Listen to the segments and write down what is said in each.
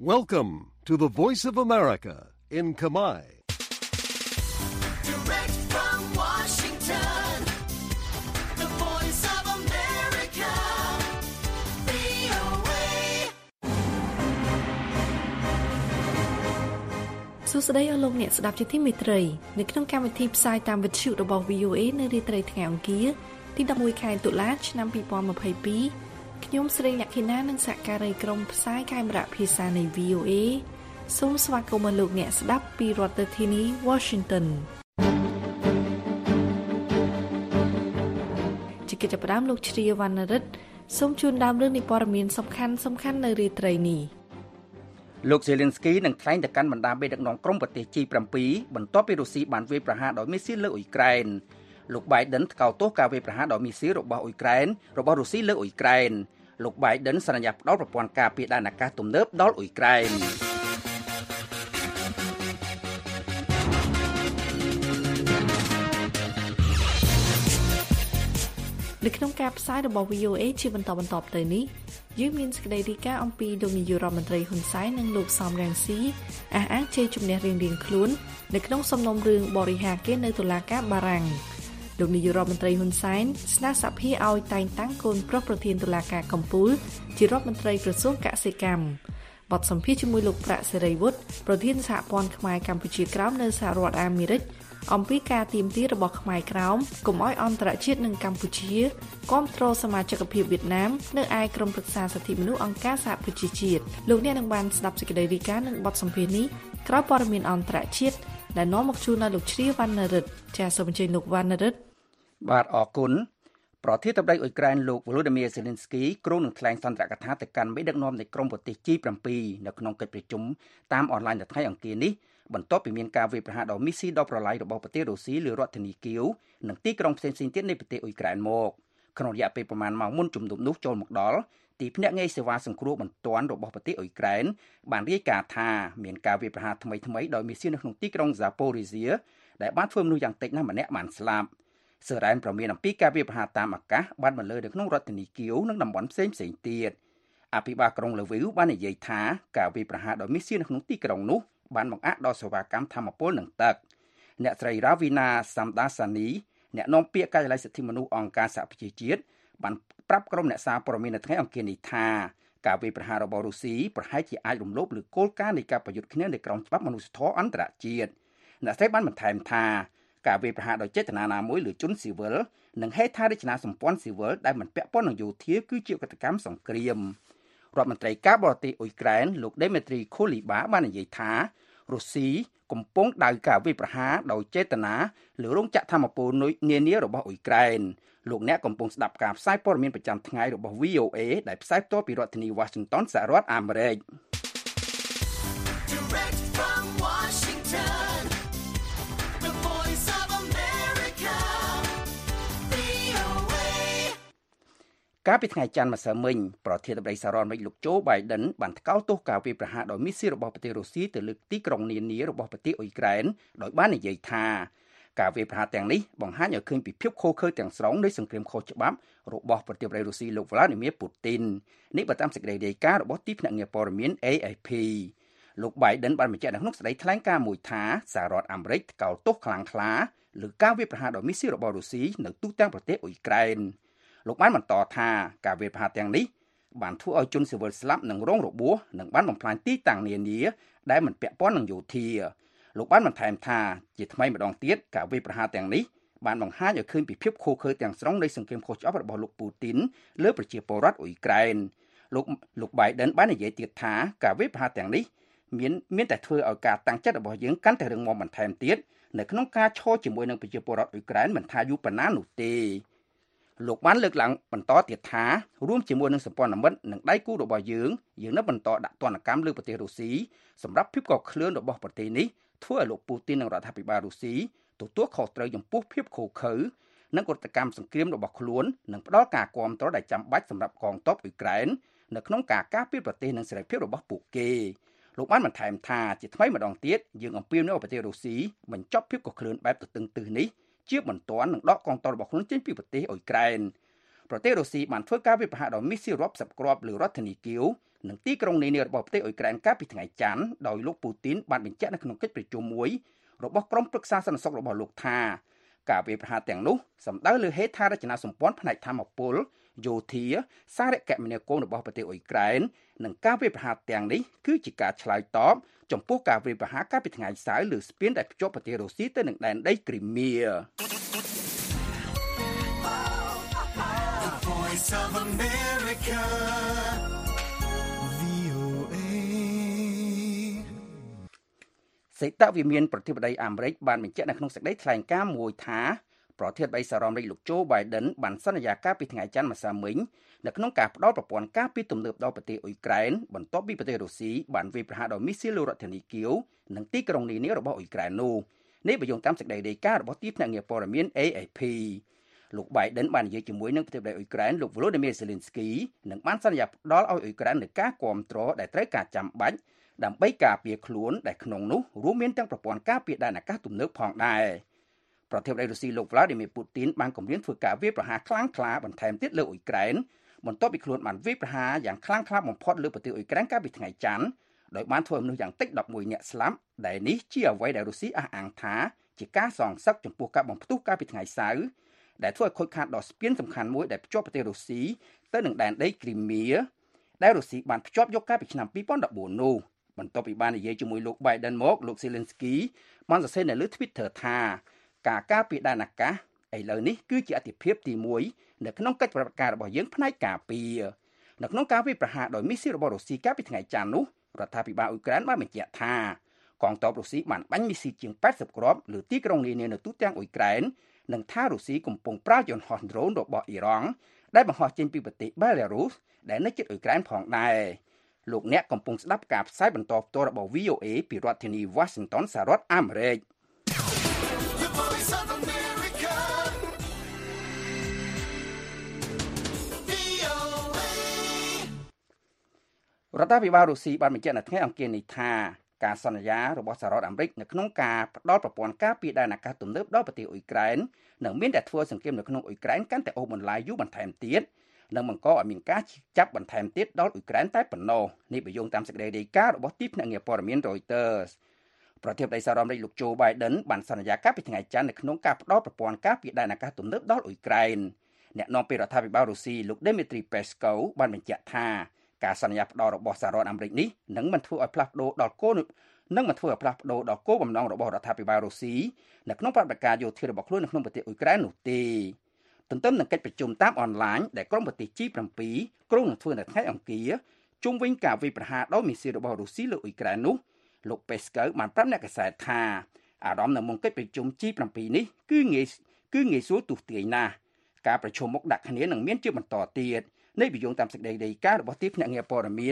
Welcome to the Voice of America in Khmer. Direct from Washington, the Voice of America, VOA. សួស្តីអស់លោកអ្នកស្ដាប់ជាទីមេត្រីនៅក្នុងកម្មវិធីផ្សាយតាមវិទ្យុរបស់ VOA នៅរាត្រីថ្ងៃអង្គារទី11ខែតុលាឆ្នាំ2022ខ្ញុំស្រីលក្ខិណានិងសហការីក្រុមផ្សាយកាយមរៈភាសានៃ VOA សូមស្វាគមន៍លោកអ្នកស្ដាប់ពីរដ្ឋធានី Washington ជាកិច្ចផ្ដើមលោកជ្រាវណ្ណរិទ្ធសូមជូនដើមរឿងនៃព័ត៌មានសំខាន់នៅរាត្រីនេះលោក Zelensky នឹងថ្លែងទៅកាន់បណ្ដាមេដឹកនាំក្រុមប្រទេស G7 បន្ទាប់ពីរុស្ស៊ីបានវាយប្រហារដោយមីស៊ីលលើអ៊ុយក្រែនលោក Biden ថ្កោលទោសការវាយប្រហារដោយមីស៊ីលរបស់អ៊ុយក្រែនរបស់រុស្ស៊ីលើអ៊ុយក្រែនលោក Biden សន្យាផ្ដល់ប្រព័ន្ធការពារដែនអាកាសទំនើបដល់អ៊ុយក្រែននៅក្នុងការផ្សាយរបស់ VOA ជាបន្តទៅនេះយើងមានសេចក្តីរាយការណ៍អំពីលោកនាយករដ្ឋមន្ត្រីហ៊ុនសែននិងលោកសំរងស៊ីអះអាងជ័យជំនះរៀងៗខ្លួននៅក្នុងសំណុំរឿងបរិហាកេរនៅតុលាការបារាំងលោកនាយករដ្ឋមន្ត្រីហ៊ុនសែនស្នើសភាឲ្យតែងតាំងកូនប្រុសប្រធានតុលាការកំពូលជារដ្ឋមន្ត្រីក្រសួងកសិកម្មបទសម្ភាសន៍ជាមួយលោកប្រាក់សេរីវុឌ្ឍប្រធានសហព័ន្ធខ្មែរកម្ពុជាក្រោមនៅសហរដ្ឋអាមេរិកអំពីការទាមទាររបស់ខ្មែរក្រោមកុំឲ្យអន្តរជាតិនិងកម្ពុជាគាំទ្រសមាជិកភាពវៀតណាមនៅឯក្រុមប្រឹក្សាសិទ្ធិមនុស្សអង្គការសហប្រជាជាតិលោកអ្នកនឹងបានស្ដាប់សេចក្តីរាយការណ៍និងបទសម្ភាសន៍នេះក្រោយព័ត៌មានអន្តរជាតិដែលនាំមកជូនដល់លោកជ្រាវណ្ណរិទ្ធចាសសូមអញ្ជើញលោកវណ្ណរិទ្ធបាទអរគុណប្រធានាធិបតីអ៊ុយក្រែនលោក Volodymyr Zelensky គ្រោងនឹងថ្លែងសន្ទរកថាទៅកាន់មេដឹកនាំនៃក្រុមប្រទេស G7 នៅក្នុងកិច្ចប្រជុំតាមអនឡាញថ្ងៃអង្គារនេះបន្ទាប់ពីមានការវាយប្រហារដោយមីស៊ីដល់ប្រឡាយរបស់ប្រទេសរុស្ស៊ីលើរដ្ឋធានីគៀវនិងទីក្រុងផ្សេងៗទៀតនៃប្រទេសអ៊ុយក្រែនមកក្នុងរយៈពេលប្រមាណម៉ោងមុនជំនុំនោះចូលមកដល់ទីភ្នាក់ងារសេវាសង្គ្រោះបន្ទាន់របស់ប្រទេសអ៊ុយក្រែនបានរាយការណ៍ថាមានការវាយប្រហារថ្មីដោយមីស៊ីនៅក្នុងទីក្រុង Zaporizhzhia ដែលបានធ្វើមនុស្សយ៉ាងតិចណាស់ម្នាក់បានស្លាប់សេរ៉ែនប្រមានអំពីការវាយប្រហារតាមអាកាសបានបន្លឺនៅក្នុងរដ្ឋធានីគៀវនិងតំបន់ផ្សេងទៀតអភិបាលក្រុង Lviv បាននិយាយថាការវាយប្រហារដោយមីស៊ីនៅក្នុងទីក្រុងនោះបានបង្អាក់ដល់សេវាកម្មថាមពលនិងទឹកអ្នកស្រី Ravina Shamdasani អ្នកនាំពាក្យការិយាល័យសិទ្ធិមនុស្សអង្គការសហប្រជាជាតិបានប្រាប់ក្រុមអ្នកសារព័ត៌មាននៅថ្ងៃអង្គារនេះថាការវាយប្រហាររបស់រុស្ស៊ីប្រហែលជាអាចរំលោភលើគោលការណ៍នៃការប្រយុទ្ធគ្នានៃក្រមច្បាប់មនុស្សធម៌អន្តរជាតិអ្នកស្រីបានបន្ថែមថាការវាយប្រហារដោយចេតនាណាមួយលើជនស៊ីវិលនិងហេដ្ឋារចនាសម្ព័ន្ធស៊ីវិលដែលមិនពាក់ព័ន្ធនឹងយោធាគឺជាកតកម្មសង្គ្រាមរដ្ឋមន្ត្រីការបរទេសអ៊ុយក្រែនលោក Dmytro Kuleba បាននិយាយថារុស្ស៊ីកំពុងដៅការវាយប្រហារដោយចេតនាលើរោងចក្រថាមពលនានារបស់អ៊ុយក្រែនលោកអ្នកកំពុងស្ដាប់ការផ្សាយព័ត៌មានប្រចាំថ្ងៃរបស់ VOA ដែលផ្សាយផ្ទាល់ពីរដ្ឋធានី Washington សហរដ្ឋអាមេរិក Direct from Washington, the Voice of America, VOA. កាលពីថ្ងៃច័ន្ទម្សិលមិញប្រធានាធិបតីសហរដ្ឋអាមេរិកលោក Joe Biden បានថ្កោលទោសការវាយប្រហារដោយមីស៊ីលរបស់ប្រទេសរុស្ស៊ីទៅលើទីក្រុងនានារបស់ប្រទេសអ៊ុយក្រែនដោយបាននិយាយថាការវាយប្រហារទាំងនេះបង្ហាញឲ្យឃើញពីភាពឃោរឃៅទាំងស្រុងនៃសង្គ្រាមខុសច្បាប់របស់ប្រទេសរុស្ស៊ីលោក Vladimir Putin នេះបើតាមសេចក្តីរាយការណ៍របស់ទីភ្នាក់ងារព័ត៌មាន AFP លោក Biden បានបញ្ជាក់នៅក្នុងសេចក្តីថ្លែងការណ៍មួយថាសហរដ្ឋអាមេរិកថ្កោលទោសខ្លាំងក្លាលើការវាយប្រហារដោយមីស៊ីលរបស់រុស្ស៊ីនៅទូទាំងប្រទេសអ៊ុយក្រែនលោកបានបន្តថាការវាយប្រហារទាំងនេះបានធ្វើឲ្យជនស៊ីវិលស្លាប់និងរងរបួសនិងបានបំផ្លាញទីតាំងនានាដែលមិនពាក់ព័ន្ធនឹងយោធាលោកបានបន្ថែមថាជាថ្មីម្ដងទៀតការវាយប្រហារទាំងនេះបានបង្ហាញឲ្យឃើញពីភាពឃោរឃៅទាំងស្រុងនៃសង្គ្រាមខុសច្បាប់របស់លោកពូទីនលើប្រជាពលរដ្ឋអ៊ុយក្រែនលោក Biden បាននិយាយទៀតថាការវាយប្រហារទាំងនេះមានតែធ្វើឲ្យការតាំងចិត្តរបស់យើងកាន់តែរឹងមាំបន្ថែមទៀតនៅក្នុងការឈរជាមួយនឹងប្រជាពលរដ្ឋអ៊ុយក្រែនមិនថាយូរប៉ុណ្ណានោះទេលោកបានលើកឡើងបន្តទៀតថារួមជាមួយនឹងសម្ព័ន្ធមិត្តនិងដៃគូរបស់យើងនៅបន្តដាក់ទណ្ឌកម្មលើប្រទេសរុស្ស៊ីសម្រាប់ភាពកកក្លឿនរបស់ប្រទេសនេះធ្វើឲ្យលោកពូទីននិងរដ្ឋាភិបាលរុស្ស៊ីទទួលខុសត្រូវចំពោះភាពឃោរឃៅនិងកតកម្មសង្គ្រាមរបស់ខ្លួននិងផ្ដល់ការគាំទ្រដែលចាំបាច់សម្រាប់កងទ័ពអ៊ុយក្រែននៅក្នុងការការពារប្រទេសនិងសេរីភាពរបស់ពួកគេលោកបានបន្ថែមថាជាថ្មីម្ដងទៀតយើងអំពាវនាវឲ្យប្រទេសរុស្ស៊ីបញ្ចប់ភាពកកក្លឿនបែបទទឹងទឹះនេះជាបន្ទាន់នឹងដកកងទ័ពរបស់ខ្លួនចេញពីប្រទេសអ៊ុយក្រែន ប្រប្រទេសរុស្ស៊ីបានធ្វើការវាយប្រហារដល់មីស៊ីលរាប់សិបគ្រាប់លើរដ្ឋធានីគៀវនិងទីក្រុងនានារបស់ប្រទេសអ៊ុយក្រែនកាលពីថ្ងៃច័ន្ទដោយលោកពូទីនបានបញ្ជាក់នៅក្នុងកិច្ចប្រជុំមួយរបស់ក្រុមប្រឹក្សាសន្តិសុខរបស់លោកថាការវាយប្រហារទាំងនោះសម្ដៅលើហេដ្ឋារចនាសម្ព័ន្ធផ្នែកថាមពលយោធាសារគមនាគមន៍របស់ប្រទេសអ៊ុយក្រែននិងការវាយប្រហារទាំងនេះគឺជាការឆ្លើយតបចំពោះការវាយប្រហារកាលពីថ្ងៃសៅរ៍លើស្ពានដែលភ្ជាប់ប្រទេសរុស្ស៊ីទៅនឹងដែនដីគ្រីមៀ Voice of America. VOA. សេតវិមានប្រធានាធិបតីអាមេរិកបានបញ្ជាក់នៅក្នុងសេចក្តីថ្លែងការណ៍មួយថាប្រធានាធិបតីសហរដ្ឋអាមេរិកលោក Joe Biden បានសន្យាកាលពីថ្ងៃច័ន្ទម្សិលមិញនៅក្នុងការផ្តល់ប្រព័ន្ធការពារទំនើបដល់ប្រទេសអ៊ុយក្រែនបន្ទាប់ពីប្រទេសរុស្ស៊ីបានវាយប្រហារដល់មីស៊ីលលើរដ្ឋធានីគៀវនិងទីក្រុងនានារបស់អ៊ុយក្រែននោះនេះបញ្យងតាមសេចក្តីរាយការណ៍របស់ទីភ្នាក់ងារព័ត៌មាន AFP លោក Biden បាននិយាយជាមួយនឹងប្រធានាធិបតីអ៊ុយក្រែនលោក Volodymyr Zelensky និងបានសន្យាផ្ដល់ឲ្យអ៊ុយក្រែននូវការគាំទ្រដែលត្រូវការចាំបាច់ដើម្បីការពារខ្លួនដែលក្នុងនោះរួមមានទាំងប្រព័ន្ធការពារដែនអាកាសទំនើបផងដែរប្រធានាធិបតីរុស្ស៊ីលោក Vladimir Putin បានគម្រាមធ្វើការវាយប្រហារខ្លាំងក្លាបន្ថែមទៀតលើអ៊ុយក្រែនបន្ទាប់ពីខ្លួនបានវាយប្រហារយ៉ាងខ្លាំងក្លាបំផុតលើប្រទេសអ៊ុយក្រែនកាលពីថ្ងៃច័ន្ទដោយបានធ្វើឲ្យមនុស្សយ៉ាងតិច11នាក់ស្លាប់ដែលនេះជាអ្វីដែលរុស្ស៊ីអះអាងថាជាការសងសឹកចំពោះការបំផ្ទុះកាលពីថ្ងៃសៅរ៍ដែលធ្វើឲ្យខូចខាតដល់ស្ពានសំខាន់មួយដែលភ្ជាប់ប្រទេសរុស្ស៊ីទៅនឹងដែនដីគ្រីមៀដែលរុស្ស៊ីបានភ្ជាប់យកកាលពីឆ្នាំ2014នោះបន្ទាប់ពីបាននិយាយជាមួយលោក Biden មកលោក Zelensky បានសរសេរនៅលើ Twitter ថាការការពារដែនអាកាសឥឡូវនេះគឺជាអាទិភាពទី1នៅក្នុងកិច្ចប្រតិបត្តិការរបស់យើងផ្នែកការពារនៅក្នុងការវាយប្រហារដោយមីស៊ីលរបស់រុស្ស៊ីកាលពីថ្ងៃច័ន្ទនោះរដ្ឋាភិបាលអ៊ុយក្រែនបានបញ្ជាក់ថាកងទ័ពរុស្ស៊ីបានបាញ់មីស៊ីលជាង80គ្រាប់លើទីក្រុងនានានៅទូទាំងអ៊ុយក្រែននិងថារុស្ស៊ីកំពុងប្រើយន្តហោះដ្រូនរបស់អ៊ីរ៉ង់ដែលបង្ហោះចេញពីប្រទេសបែឡារុសដែលនៅជិតអ៊ុយក្រែនផងដែរលោកអ្នកកំពុងស្ដាប់ការផ្សាយបន្តផ្ទាល់របស់ VOA ពីរដ្ឋធានី Washington សហរដ្ឋអាមេរិក The Voice of America. VOA. រដ្ឋាភិបាលរុស្ស៊ីបានបញ្ជាក់នៅថ្ងៃអង្គារនេះថាការសន្យារបស់សហរដ្ឋអាមេរិកនៅក្នុងការផ្ដល់ប្រព័ន្ធការពារដែនអាកាសទំនើបដល់ប្រទេសអ៊ុយក្រែននឹងមានតែធ្វើសង្គ្រាមនៅក្នុងអ៊ុយក្រែនកាន់តែអូសបន្លាយយូរបន្ថែមទៀតនិងបង្កឲ្យមានការចាប់បន្ថែមទៀតដល់អ៊ុយក្រែនតែប៉ុណ្ណោះនេះបញ្យងតាមសេចក្តីរាយការណ៍របស់ទីភ្នាក់ងារព័ត៌មាន Reuters ប្រធានាធិបតីសហរដ្ឋអាមេរិកលោក Joe Biden បានសន្យាកាលពីថ្ងៃច័ន្ទនៅក្នុងការផ្ដល់ប្រព័ន្ធការពារដែនអាកាសទំនើបដល់អ៊ុយក្រែនអ្នកនាំពាក្យរដ្ឋាភិបាលរុស្ស៊ីលោក Dmitry Peskov បានបញ្ជាក់ថាការសន្យាផ្ដល់របស់សហរដ្ឋអាមេរិកនេះនឹងមិនធ្វើឲ្យផ្លាស់ប្ដូរដល់គោលបំណងរបស់រដ្ឋាភិបាលរុស្ស៊ីនៅក្នុងបដិបត្តិការយោធារបស់ខ្លួននៅក្នុងប្រទេសអ៊ុយក្រែននោះទេទន្ទឹមនឹងកិច្ចប្រជុំតាមអនឡាញដែលក្រុមប្រទេស G7 គ្រោងនឹងធ្វើនៅថ្ងៃអង្គារជុំវិញការវាយប្រហារដោយមីស៊ីលរបស់រុស្ស៊ីលើអ៊ុយក្រែននោះលោក Peskov បានប្រាប់អ្នកកាសែតថាអារម្មណ៍នៅមុនកិច្ចប្រជុំ G7 នេះគឺងាយស្រួលទូទាយណាស់ការប្រជុំមុខដាក់គ្នានឹងមានជាបន្តទៀតនេះបញ្យងតាមសេចក្តីរាយការណ៍របស់ទីភ្នាក់ងារព័ត៌មាន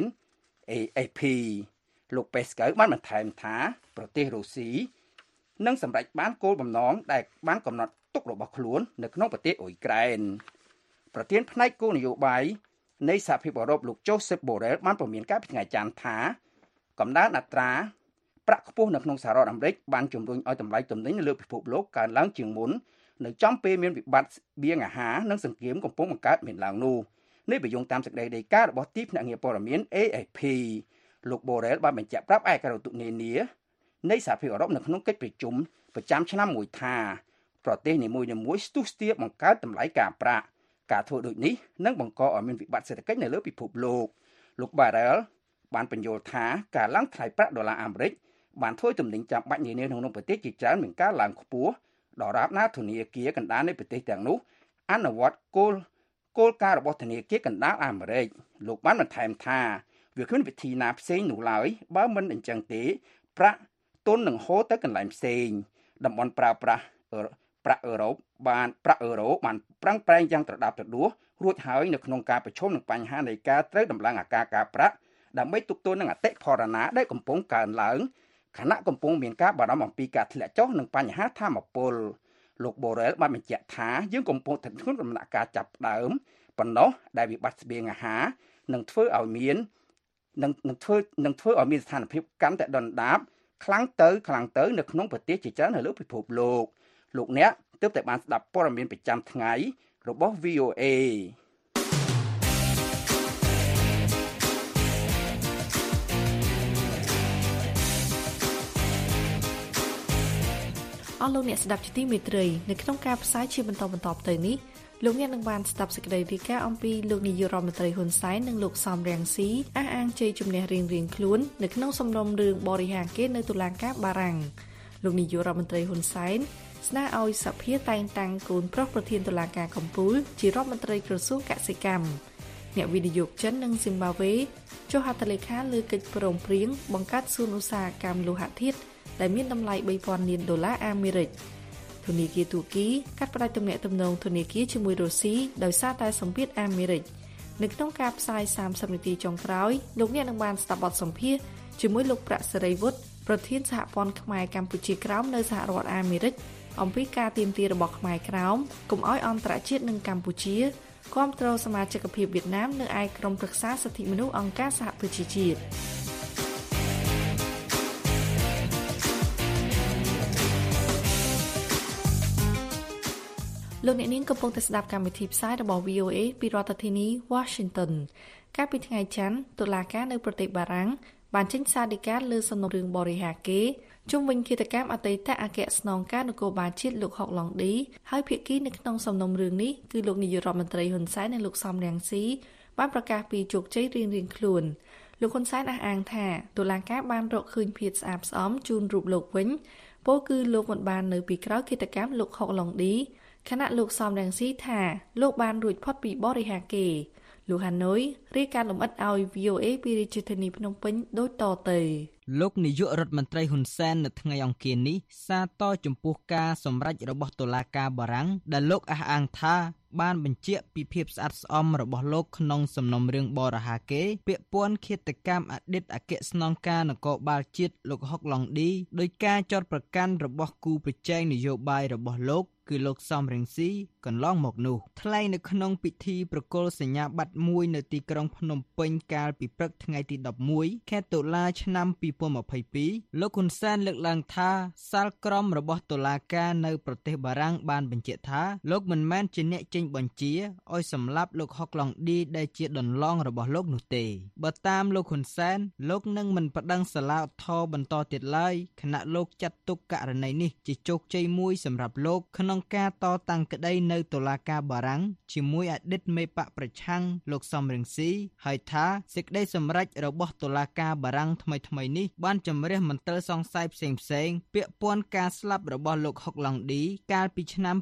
AFP លោក Peskov បានបន្ថែមថាប្រទេសរុស្ស៊ីនឹងសម្រេចបានគោលបំណងដែលបានកំណត់ទុករបស់ខ្លួននៅក្នុងប្រទេសអ៊ុយក្រែនប្រធានផ្នែកគោលនយោបាយនៃសហភាពអឺរ៉ុបលោក Joseph Borrell បានព្រមានកាលពីថ្ងៃច័ន្ទថាកំណើនអត្រាប្រាក់ខ្ពស់នៅក្នុងសហរដ្ឋអាមេរិកបានជំរុញឲ្យតម្លៃទំនិញនៅលើពិភពលោកកើនឡើងជាងមុននៅចំពេលមានវិបត្តិស្បៀងអាហារនិងសង្គ្រាមកំពុងបង្កើតមានឡើងនោះនេះបញ្យងតាមសេចក្តីរាយការណ៍របស់ទីភ្នាក់ងារព័ត៌មាន AFP លោក Borrell បានបញ្ជាក់ប្រាប់ឯករាជ្យរដ្ឋនានានៃសហភាពអឺរ៉ុបនៅក្នុងកិច្ចប្រជុំប្រចាំឆ្នាំមួយថាប្រទេសនីមួយៗស្ទុះស្ទាបបង្កើតតម្លៃការប្រាក់ការធ្វើដូចនេះនឹងបង្កឲ្យមានវិបត្តិសេដ្ឋកិច្ចនៅលើពិភពលោកលោក Borrell បានបញ្យល់ថាការឡើងថ្លៃប្រាក់ដុល្លារអាមេរិកបានធ្វើទំនិញចាំបាច់នានាក្នុងប្រទេសជាច្រើនមានការឡើងខ្ពស់ដរាបណាធនាគារកណ្ដាលនៃប្រទេសទាំងនោះអនុវត្តគោលការណ៍របស់ធនាគារកណ្ដាលអាមេរិកលោកបានបន្ថែមថាវាគ្មានវិធីណាផ្សេងនោះឡើយបើមិនអញ្ចឹងទេប្រាក់ទុននឹងហូរទៅកន្លែងផ្សេងតំបន់ប្រើប្រាស់ប្រាក់អឺរ៉ូបានប្រឹងប្រែងយ៉ាងត្រដាបត្រដួសរួចហើយនៅក្នុងការប្រឈមនឹងបញ្ហានៃការត្រូវដំឡើងអាការការប្រាក់ដើម្បីទប់ទល់នឹងអតិផរណាដែលកំពុងកើនឡើងខណៈកំពុងមានការបារម្ភអំពីការធ្លាក់ចុះនិងបញ្ហាថាមពលលោក Borrell បានបញ្ជាក់ថាយើងកំពុងស្ថិតក្នុងដំណាក់កាលចាប់ផ្ដើមប៉ុណ្ណោះដែលវិបត្តិស្បៀងអាហារនឹងធ្វើឲ្យមានស្ថានភាពកាន់តែដុនដាបខ្លាំងទៅនៅក្នុងប្រទេសជាច្រើននៅលើពិភពលោកអ្នកទើបតែបានស្ដាប់ព័ត៌មានប្រចាំថ្ងៃរបស់ VOA អស់លោកអ្នកស្ដាប់ជាទីមេត្រីនៅក្នុងការផ្សាយជាបន្តទៅនេះលោកអ្នកនឹងបានស្ដាប់សេចក្តីរាយការណ៍អំពីលោកនាយករដ្ឋមន្ត្រីហ៊ុនសែននិងលោកសំរងស៊ីអះអាងជ័យជំនះរៀងៗខ្លួននៅក្នុងសំណុំរឿងបរិហាកេរនៅតុលាការបារាំងលោកនាយករដ្ឋមន្ត្រីហ៊ុនសែនស្នើឲ្យសភាតែងតាំងកូនប្រុសប្រធានតុលាការកំពូលជារដ្ឋមន្ត្រីក្រសួងកសិកម្មអ្នកវិនិយោគចិននិងស៊ីមបាវេចុះហត្ថលេខាលើកិច្ចព្រមព្រៀងបង្កើតសួនឧស្សាហកម្មលោហៈធាតុដែលមានតម្លៃ $3,000 លានអាមេរិកធនាគារទូគីកាត់ផ្តាច់ទំនាក់ទំនងធនាគារជាមួយរុស្ស៊ីដោយសារតែសម្ពាធអាមេរិកនៅក្នុងការផ្សាយ30នាទីចុងក្រោយលោកអ្នកនឹងបានស្ដាប់បទសម្ភាសន៍ជាមួយលោកប្រាក់សេរីវុឌ្ឍប្រធានសហព័ន្ធខ្មែរកម្ពុជាក្រោមនៅសហរដ្ឋអាមេរិកអំពីការទាមទាររបស់ខ្មែរក្រោមកុំឲ្យអន្តរជាតិនិងកម្ពុជាគាំទ្រសមាជិកភាពវៀតណាមនៅឯក្រុមប្រឹក្សាសិទ្ធិមនុស្សអង្គការសហប្រជាជាតិលោកអ្នកនាងកំពុងតែស្ដាប់កម្មវិធីផ្សាយរបស់ VOA ពីរដ្ឋធានី Washington កាលពីថ្ងៃច័ន្ទតុលាការនៅប្រទេសបារាំងបានចេញសារដីកាលើសំណុំរឿងបរិហាកេរជុំវិញឃាតកម្មអតីតអគ្គស្នងការនគរបាលជាតិលោកហុកឡុងឌីហើយភាគីនៅក្នុងសំណុំរឿងនេះគឺលោកនាយករដ្ឋមន្ត្រីហ៊ុនសែននិងលោកសំរងស៊ីបានប្រកាសពីជោគជ័យរៀងៗខ្លួនលោកហ៊ុនសែនអះអាងថាតុលាការបានរកឃើញភាពស្អាតស្អំជូនរូបលោកវិញពោលគឺលោកមិនបាននៅពីក្រោយឃាតកម្មលោកហុកឡុងឌីខណៈលោកសំរងស៊ីថាលោកបានរួចផុតពីបរិហាកេរលោកហាណូយរាយការណ៍លម្អិតឲ្យ VOA ពីរាជធានីភ្នំពេញដូចតទៅលោកនាយករដ្ឋមន្ត្រីហ៊ុនសែននៅថ្ងៃអង្គារនេះសារតចំពោះការសម្រេចរបស់តុលាការបារាំងដែលលោកអះអាងថាបានបញ្ជាក់ពីភាពស្អាតស្អំរបស់លោកក្នុងសំណុំរឿងបរិហាកេរពាក់ព័ន្ធឃាតកម្មអតីតអគ្គស្នងការនគរបាលជាតិលោកហុកឡុងឌីដោយការចោទប្រកាន់របស់គូប្រជែងនយោបាយរបស់លោកគឺលោកសំរងស៊ីកន្លងមកនោះថ្លែងនៅក្នុងពិធីប្រគល់សញ្ញាបត្រមួយនៅទីក្រុងភ្នំពេញកាលពីព្រឹកថ្ងៃទី11ខែតុលាឆ្នាំ2022លោកហ៊ុនសែនលើកឡើងថាសាលក្រមរបស់តុលាការនៅប្រទេសបារាំងបានបញ្ជាក់ថាលោកមិនមែនជាអ្នកចេញបញ្ជាឲ្យសម្លាប់លោកហុកឡុងឌីដែលជាដន្លងរបស់លោកនោះទេបើតាមលោកហ៊ុនសែនលោកនឹងមិនប្តឹងសាលាឧទ្ធរណ៍បន្តទៀតឡើយខណៈលោកចាត់ទុកករណីនេះជាជោគជ័យមួយសម្រាប់លោកក្នុងការតតាំងក្តីនៅតុលាការបារាំងជាមួយអតីតមេបកប្រឆាំងលោកសំរងស៊ីហើយថាសេចក្តីសម្រេចរបស់តុលាការបារាំងថ្មីនេះបានជំរះមន្ទិលសង្ស័យផ្សេងពាក់ព័ន្ធការស្លាប់របស់លោកហុកឡុងឌីកាលពីឆ្នាំ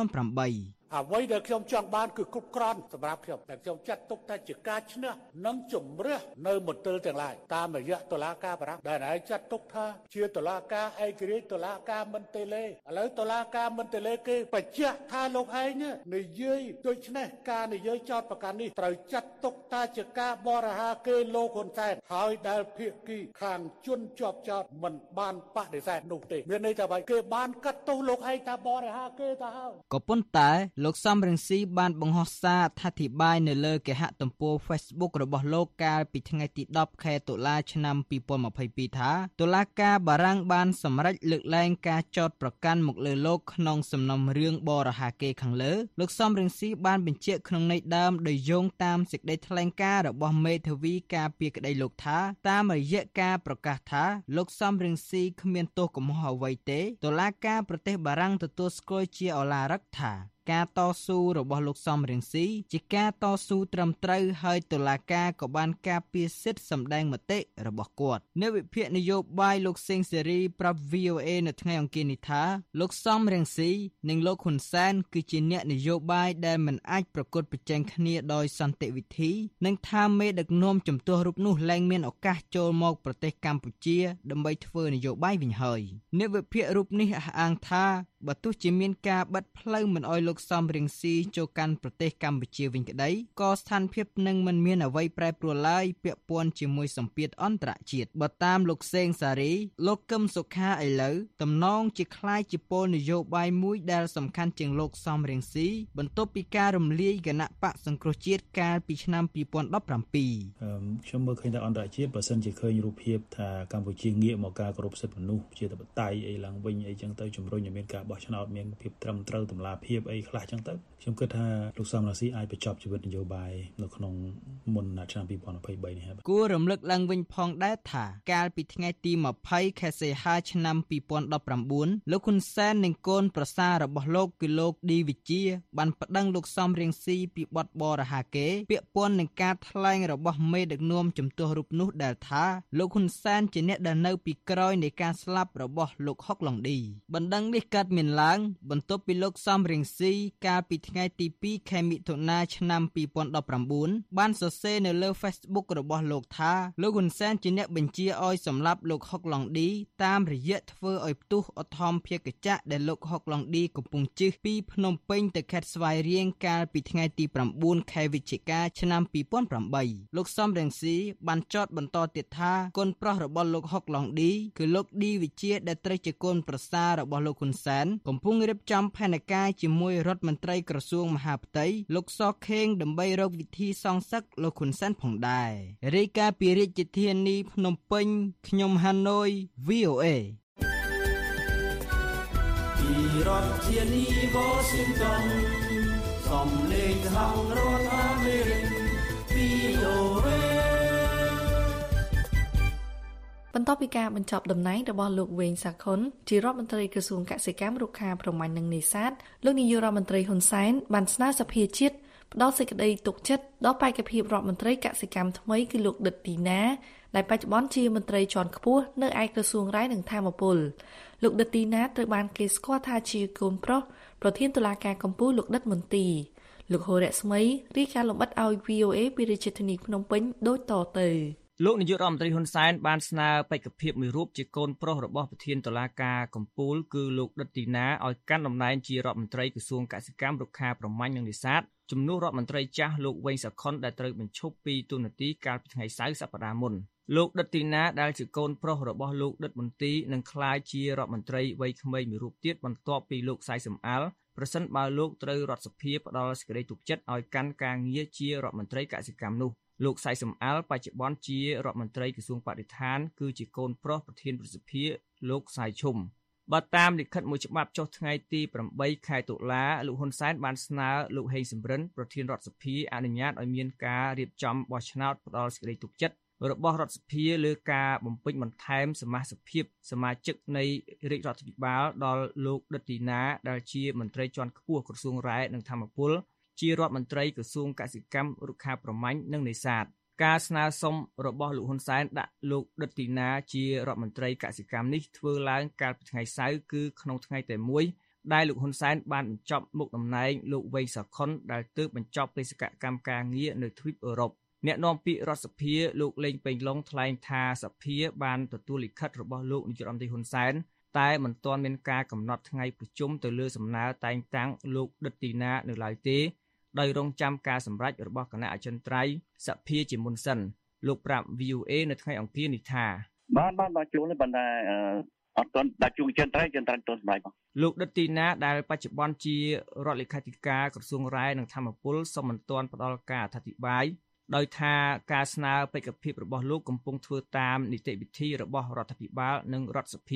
2008 អ្វីដែលខ្ញុំចង់បានគឺគ្រប់គ្រាន់សម្រាប់ខ្ញុំដែលខ្ញុំចាត់ទុកថាជាការឈ្នះនិងជំរះនៅមន្ទិលទាំងឡាយតាមរយៈតុលាការបារាំងដែលឯងចាត់ទុកថាជាតុលាការឯករាជ្យតុលាការមិនតេឡេឥឡូវតុលាការមិនតេឡេគេបញ្ជាក់ថាលោកឯងនិយាយដូច្នេះការនិយាយចោទប្រកាន់នេះត្រូវចាត់ទុកថាជាការបរិហាគេលោកហ៊ុនសែនហើយដែលភាគីខាងជនជាប់ចោទមិនបានបដិសេធនោះទេមានន័យថាគេបានកាត់ទោសលោកឯងថាបរិហាគេទៅហើយក៏ប៉ុន្តែលោកសំរងស៊ីបានបង្ហោះសារអធិប្បាយនៅលើគេហទំព័រ Facebook របស់លោកកាលពីថ្ងៃទី10ខែតុលាឆ្នាំ2022ថាតុលាការបារាំងបានសម្រេចលើកលែងការចោទប្រកាន់មកលើលោកក្នុងសំណុំរឿងបរិហាកេរខាងលើលោកសំរងស៊ីបានបញ្ជាក់ក្នុងន័យដើមដោយយោងតាមសេចក្តីថ្លែងការណ៍របស់មេធាវីការពារក្តីលោកថាតាមរយៈការប្រកាសថាលោកសំរងស៊ីគ្មានទោសកំហុសអ្វីទេតុលាការប្រទេសបារាំងទទួលស្គាល់ជាឧឡារិកថាការតស៊ូរបស់លោកសំរងស៊ីជាការតស៊ូត្រឹមត្រូវហើយតុលាការក៏បានការពារសិទ្ធិសម្ដែងមតិរបស់គាត់អ្នកវិភាគនយោបាយលោកសេងសេរីប្រាប់ VOA នៅថ្ងៃអង្គារនេះថាលោកសំរងស៊ីនិងលោកហ៊ុនសែនគឺជាអ្នកនយោបាយដែលមិនអាចប្រកួតប្រជែងគ្នាដោយសន្តិវិធីនិងថាមេដឹកនាំជំទាស់រូបនោះលែងមានឱកាសចូលមកប្រទេសកម្ពុជាដើម្បីធ្វើនយោបាយវិញហើយអ្នកវិភាគរូបនេះអះអាងថាបើទោះជាមានការបិទផ្លូវមិនឲ្យលោកសំរងស៊ីចូលកាន់ប្រទេសកម្ពុជាវិញក្តីក៏ស្ថានភាពនឹងមិនមានអ្វីប្រែប្រួលឡើយពាក់ព័ន្ធជាមួយសម្ពាធអន្តរជាតិបើតាមលោកសេងសារីលោកកឹមសុខាឥឡូវតំណងជាខ្លាយជាពលនយោបាយមួយដែលសំខាន់ជាងលោកសំរងស៊ីបន្ទាប់ពីការរំលាយគណៈបកសង្គ្រោះជាតិកាលពីឆ្នាំ2017 ខ្ញុំមើលឃើញថាអន្តរជាតិបើសិនជាឃើញរូបភាពថាកម្ពុជាងាកមកការគោរពសិទ្ធិមនុស្សជាធិបតេយ្យអីឡើងវិញអីចឹងទៅជំរុញឲ្យមានការបោះរបស់ឆ្នោតមានភាពត្រឹមត្រូវតម្លាភាពអីខ្លះចឹងទៅខ្ញុំគិតថាលោកសំរងស៊ីអាចបញ្ចប់ជីវិតនយោបាយនៅក្នុងមុនឆ្នាំ2023នេះហើយគួររំលឹកឡើងវិញផងដែរថាកាលពីថ្ងៃទី20ខែសីហាឆ្នាំ2019លោកហ៊ុនសែននិងកូនប្រសាររបស់លោកគឺលោកឌីវិជាបានប្តឹងលោកសំរងស៊ីពីបទបរាហាកេពាក់ព័ន្ធនឹងការថ្លែងរបស់មេដឹកនាំជំទាស់រូបនោះដែលថាលោកហ៊ុនសែនជាអ្នកដែលនៅពីក្រោយនៃការស្លាប់របស់លោកហុកឡុងឌីបណ្ដឹងនេះកើតមានឡើងបន្ទាប់ពីលោកសំរងស៊ីកាលពីថ្ងៃទី2ខែមិថុនាឆ្នាំ2019បានសរសេរនៅលើ Facebook របស់លោកថាលោកហ៊ុនសែនជាអ្នកបញ្ជាឲ្យសម្លាប់លោកហុកឡុងឌីតាមរយៈធ្វើឲ្យផ្ទុះឧទ្ធម្ភាគចក្រដែលលោកហុកឡុងឌីកំពុងជិះពីភ្នំពេញទៅខេត្តស្វាយរៀងកាលពីថ្ងៃទី9ខែវិច្ឆិកាឆ្នាំ2008លោកសំរងស៊ីបានចោទបន្តទៀតថាកូនប្រុសរបស់លោកហុកឡុងឌីគឺលោកឌីវិជាដែលត្រូវជាកូនប្រសាររបស់លោកហ៊ុនសែនកំពុងរៀបចំផែនការជាមួយរដ្ឋមន្ត្រីក្រសួងមហាផ្ទៃលោកសខេងដើម្បីរកវិធីសងសឹកលោកហ៊ុនសែនផងដែររាយការណ៍ពីរាជធានីភ្នំពេញខ្ញុំហាណូយ VOA ពីរដ្ឋធានី Washington សំឡេងសហរដ្ឋអាមេរិក VOA បន្ទាប់ពីការបញ្ចប់តំណែងរបស់លោកវែងសាខុនជារដ្ឋមន្ត្រីក្រសួងកសិកម្មរុក្ខាប្រមាញ់និងនេសាទលោកនាយករដ្ឋមន្ត្រីហ៊ុនសែនបានស្នើសភាជាតិផ្ដល់សេចក្តីទុកចិត្តដល់បេក្ខភាពរដ្ឋមន្ត្រីកសិកម្មថ្មីគឺលោកដិតទីណាដែលបច្ចុប្បន្នជាមន្ត្រីជាន់ខ្ពស់នៅឯក្រសួងរាយនឹងធម្មពលលោកដិតទីណាត្រូវបានគេស្គាល់ថាជាកូនប្រុសប្រធានតុលាការកំពូលលោកដិតមន្ទីរលោកហូរ៉ាស្មីរាយការណ៍លម្អិតឲ្យ VOA ពីរាជធានីភ្នំពេញដូចតទៅលោកនាយករដ្ឋមន្ត្រីហ៊ុនសែនបានស្នើបេក្ខភាពមួយរូបជាកូនប្រុសរបស់ប្រធានតុលាការកំពូលគឺលោកដិតទីណាឲ្យកាន់តំណែងជារដ្ឋមន្ត្រីក្រសួងកសិកម្មរុក្ខាប្រមាញ់និងនេសាទជំនួសរដ្ឋមន្ត្រីចាស់លោកវែងសាខុនដែលត្រូវបញ្ឈប់ពីតួនាទីកាលពីថ្ងៃសៅរ៍សប្តាហ៍មុនលោកដិតទីណាដែលជាកូនប្រុសរបស់លោកដិតមន្ទីរនឹងក្លាយជារដ្ឋមន្ត្រីវ័យក្មេងមួយរូបទៀតបន្ទាប់ពីលោកសៃសំអាល់ប្រសិនបើលោកត្រូវរដ្ឋសភាផ្ដល់សេចក្តីទុកចិត្តឲ្យកាន់ការងារជារដ្ឋមន្ត្រីកសិកម្មនោះលោកសៃសំអាល់បច្ចុប្បន្នជារដ្ឋមន្ត្រីក្រសួងបរិស្ថានគឺជាកូនប្រុសប្រធានប្រសិទ្ធិលោកសៃឈុំបើតាមលិខិតមួយច្បាប់ចុះថ្ងៃទី8ខែតុលាលោកហ៊ុនសែនបានស្នើលោកហេងសំរិនប្រធានរដ្ឋសភាអនុញ្ញាតឲ្យមានការរៀបចំបោះឆ្នោតផ្ដល់សេចក្តីទុកចិត្តរបស់រដ្ឋសភាលើការបំពេញបន្ថែមសមាជិកភាពសមាជិកនៃរាជរដ្ឋាភិបាលដល់លោកដិតទីណាដែលជាមន្ត្រីជាន់ខ្ពស់ក្រសួងរាយនិងធម្មពលជារដ្ឋមន្ត្រីក្រសួងកសិកម្មរុក្ខាប្រមាញ់និងនេសាទការស្នើសុំរបស់លោកហ៊ុនសែនដាក់លោកដិតទីណាជារដ្ឋមន្ត្រីកសិកម្មនេះធ្វើឡើងកាលពីថ្ងៃសៅរ៍គឺក្នុងថ្ងៃតែមួយដែលលោកហ៊ុនសែនបានបញ្ចប់មុខតំណែងលោកវែងសាខុនដែលទើបបញ្ចប់បេសកកម្មការងារនៅទ្វីបអឺរ៉ុបអ្នកនាំពាក្យរដ្ឋសភាលោកលេងពេញឡុងថ្លែងថាសភាបានទទួលលិខិតរបស់លោកនាយករដ្ឋមន្ត្រីហ៊ុនសែនតែមិនទាន់មានការកំណត់ថ្ងៃប្រជុំទៅលើសំណើតែងតាំងលោកដិតទីណានៅឡើយទេដោយរងចាំការសម្រេចរបស់គណៈអចិន្ត្រៃយ៍សភាជាមុនសិនលោកប្រាប់ VOA នៅថ្ងៃអង្គារនេះថាបានដល់ជួនទេប៉ុន្តែអត់ទាន់ដាក់ជួនអចិន្ត្រៃយ៍ទាន់សម្រេចបងលោកដិតទីណាដែលបច្ចុប្បន្នជារដ្ឋលេខាធិការក្រសួងរាយនិងធម្មពលសូមមិនទាន់ផ្ដល់ការអធិប្បាយដោយថាការស្នើបេក្ខភាពរបស់លោកកំពុងធ្វើតាមនីតិវិធីរបស់រដ្ឋាភិបាលនិងរដ្ឋសភា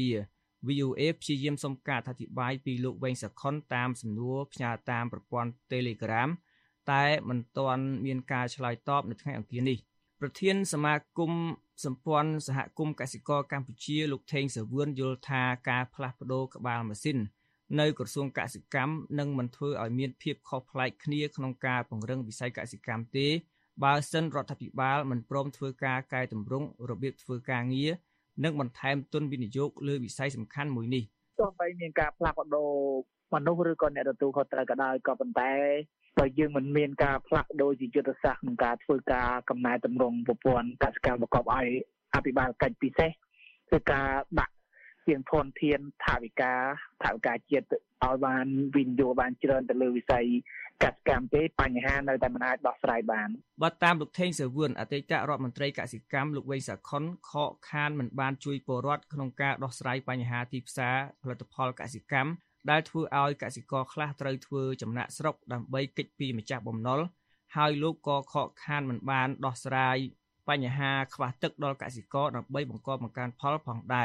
VOA ព្យាយាមសុំការអធិប្បាយពីលោកវែងសាខុនតាមសំណួរផ្ញើតាមប្រព័ន្ធ Telegram តែមិនទាន់មានការឆ្លើយតបនៅថ្ងៃអង្គារនេះប្រធានសមាគមសម្ព័ន្ធសហគមន៍កសិករកម្ពុជាលោកថេងសាវឿនយល់ថាការផ្លាស់ប្ដូរក្បាលម៉ាស៊ីននៅក្រសួងកសិកម្មនឹងមិនធ្វើឲ្យមានភាពខុសប្លែកគ្នាក្នុងការពង្រឹងវិស័យកសិកម្មទេបើសិនរដ្ឋាភិបាលមិនព្រមធ្វើការកែតម្រង់របៀបធ្វើការងារនិងបន្ថែមទុនវិនិយោគលើវិស័យសំខាន់មួយនេះទោះបីមានការផ្លាស់ប្ដូរមនុស្សឬក៏អ្នកទទួលខុសត្រូវក៏ដោយក៏ប៉ុន្តែបើយើងមិនមានការផ្លាស់ប្ដូរជាយុទ្ធសាស្ត្រក្នុងការធ្វើការកំណែតម្រង់ប្រព័ន្ធកសិកម្មប្រកបឲ្យអភិបាលកិច្ចពិសេសគឺការដាក់ជាងធនធានថវិកាជាតិឲ្យបានវិនិយោគបានច្រើនទៅលើវិស័យកសិកម្មទេបញ្ហានៅតែមិនអាចដោះស្រាយបានបើតាមលោកថេងសាវឿនអតីតរដ្ឋមន្ត្រីកសិកម្មលោកវែងសាខុនខកខានមិនបានជួយពលរដ្ឋក្នុងការដោះស្រាយបញ្ហាទីផ្សារផលិតផលកសិកម្មដែលធ្វើឲ្យកសិករខ្លះត្រូវធ្វើចំណាកស្រុកដើម្បីគេចពីម្ចាស់បំណុលហើយលោកក៏ខកខានមិនបានដោះស្រាយបញ្ហាខ្វះទឹកដល់កសិករដើម្បីបង្កបង្កើនផលផងដែរ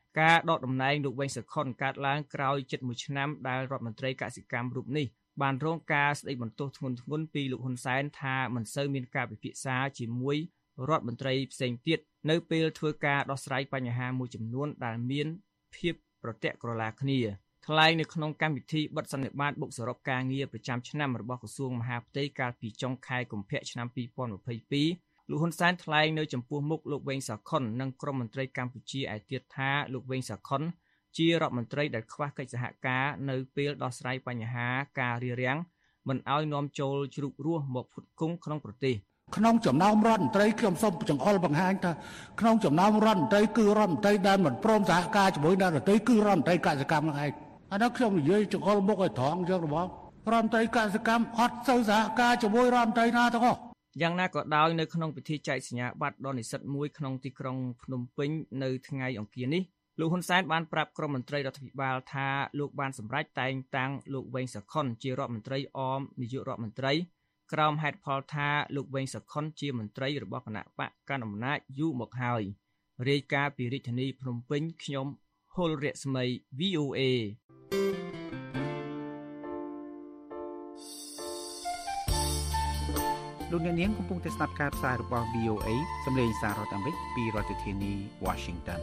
ការដកតំណែងលោកវែងសុខុនកើតឡើងក្រោយជិត1ឆ្នាំដែលរដ្ឋមន្ត្រីកសិកម្មរូបនេះបានរងការស្ដីបន្ទោសធ្ងន់ធ្ងរពីលោកហ៊ុនសែនថាមិនសូវមានការពិភាក្សាជាមួយរដ្ឋមន្ត្រីផ្សេងទៀតនៅពេលធ្វើការដោះស្រាយបញ្ហាមួយចំនួនដែលមានភាពប្រតិក្រឡាគ្នាថ្លែងនៅក្នុងកម្មវិធីបិទសន្និបាតបុកសរុបការងារប្រចាំឆ្នាំរបស់ក្រសួងមហាផ្ទៃកាលពីចុងខែកុម្ភៈឆ្នាំ2022លោកហ៊ុនសែនថ្លែងនៅចំពោះមុខលោកវែងសុខុននិងក្រុមមន្ត្រីកម្ពុជាឯទៀតថាលោកវែងសុខុនជារដ្ឋមន្ត្រីដែលខ្វះកិច្ចសហការនៅពេលដោះស្រាយបញ្ហាការរារាំងមិនឲ្យនាំចូលជ្រូករស់មកផ្គត់ផ្គង់ក្នុងប្រទេសក្នុងចំណោមរដ្ឋមន្ត្រីខ្ញុំសូមចង្អុលបង្ហាញថាក្នុងចំណោមរដ្ឋមន្ត្រីគឺរដ្ឋមន្ត្រីដែលមិនព្រមសហការជាមួយនឹងរដ្ឋមន្ត្រីគឺរដ្ឋមន្ត្រីកសិកម្មហ្នឹងឯងអានោះខ្ញុំនិយាយចង្អុលមុខឲ្យត្រង់យើងរបស់រដ្ឋមន្ត្រីកសិកម្មអត់សូវសហការជាមួយរដ្ឋមន្ត្រីណាទាំងអស់យ៉ាងណាក៏ដោយនៅក្នុងពិធីចែកសញ្ញាបត្រដល់និស្សិតមួយក្នុងទីក្រុងភ្នំពេញនៅថ្ងៃអង្គារនេះលោកហ៊ុនសែនបានប្រាប់ក្រុមមន្ត្រីរដ្ឋាភិបាលថាលោកបានសម្រេចតែងតាំងលោកវែងសុខុនជារដ្ឋមន្ត្រីអមនាយករដ្ឋមន្ត្រីក្រោមហេតុផលថាលោកវែងសុខុនជាមន្ត្រីរបស់គណៈបកកណ្ដាលអំណាចយូរមកហើយរាយការណ៍ពីរាជធានីភ្នំពេញខ្ញុំហុលរស្មី VOA លោកអ្នកនាងកំពុងតែស្ដាប់ការផ្សាយរបស់ VOA សម្លេងសាររដ្ឋអាមេរិកពីរដ្ឋធានី Washington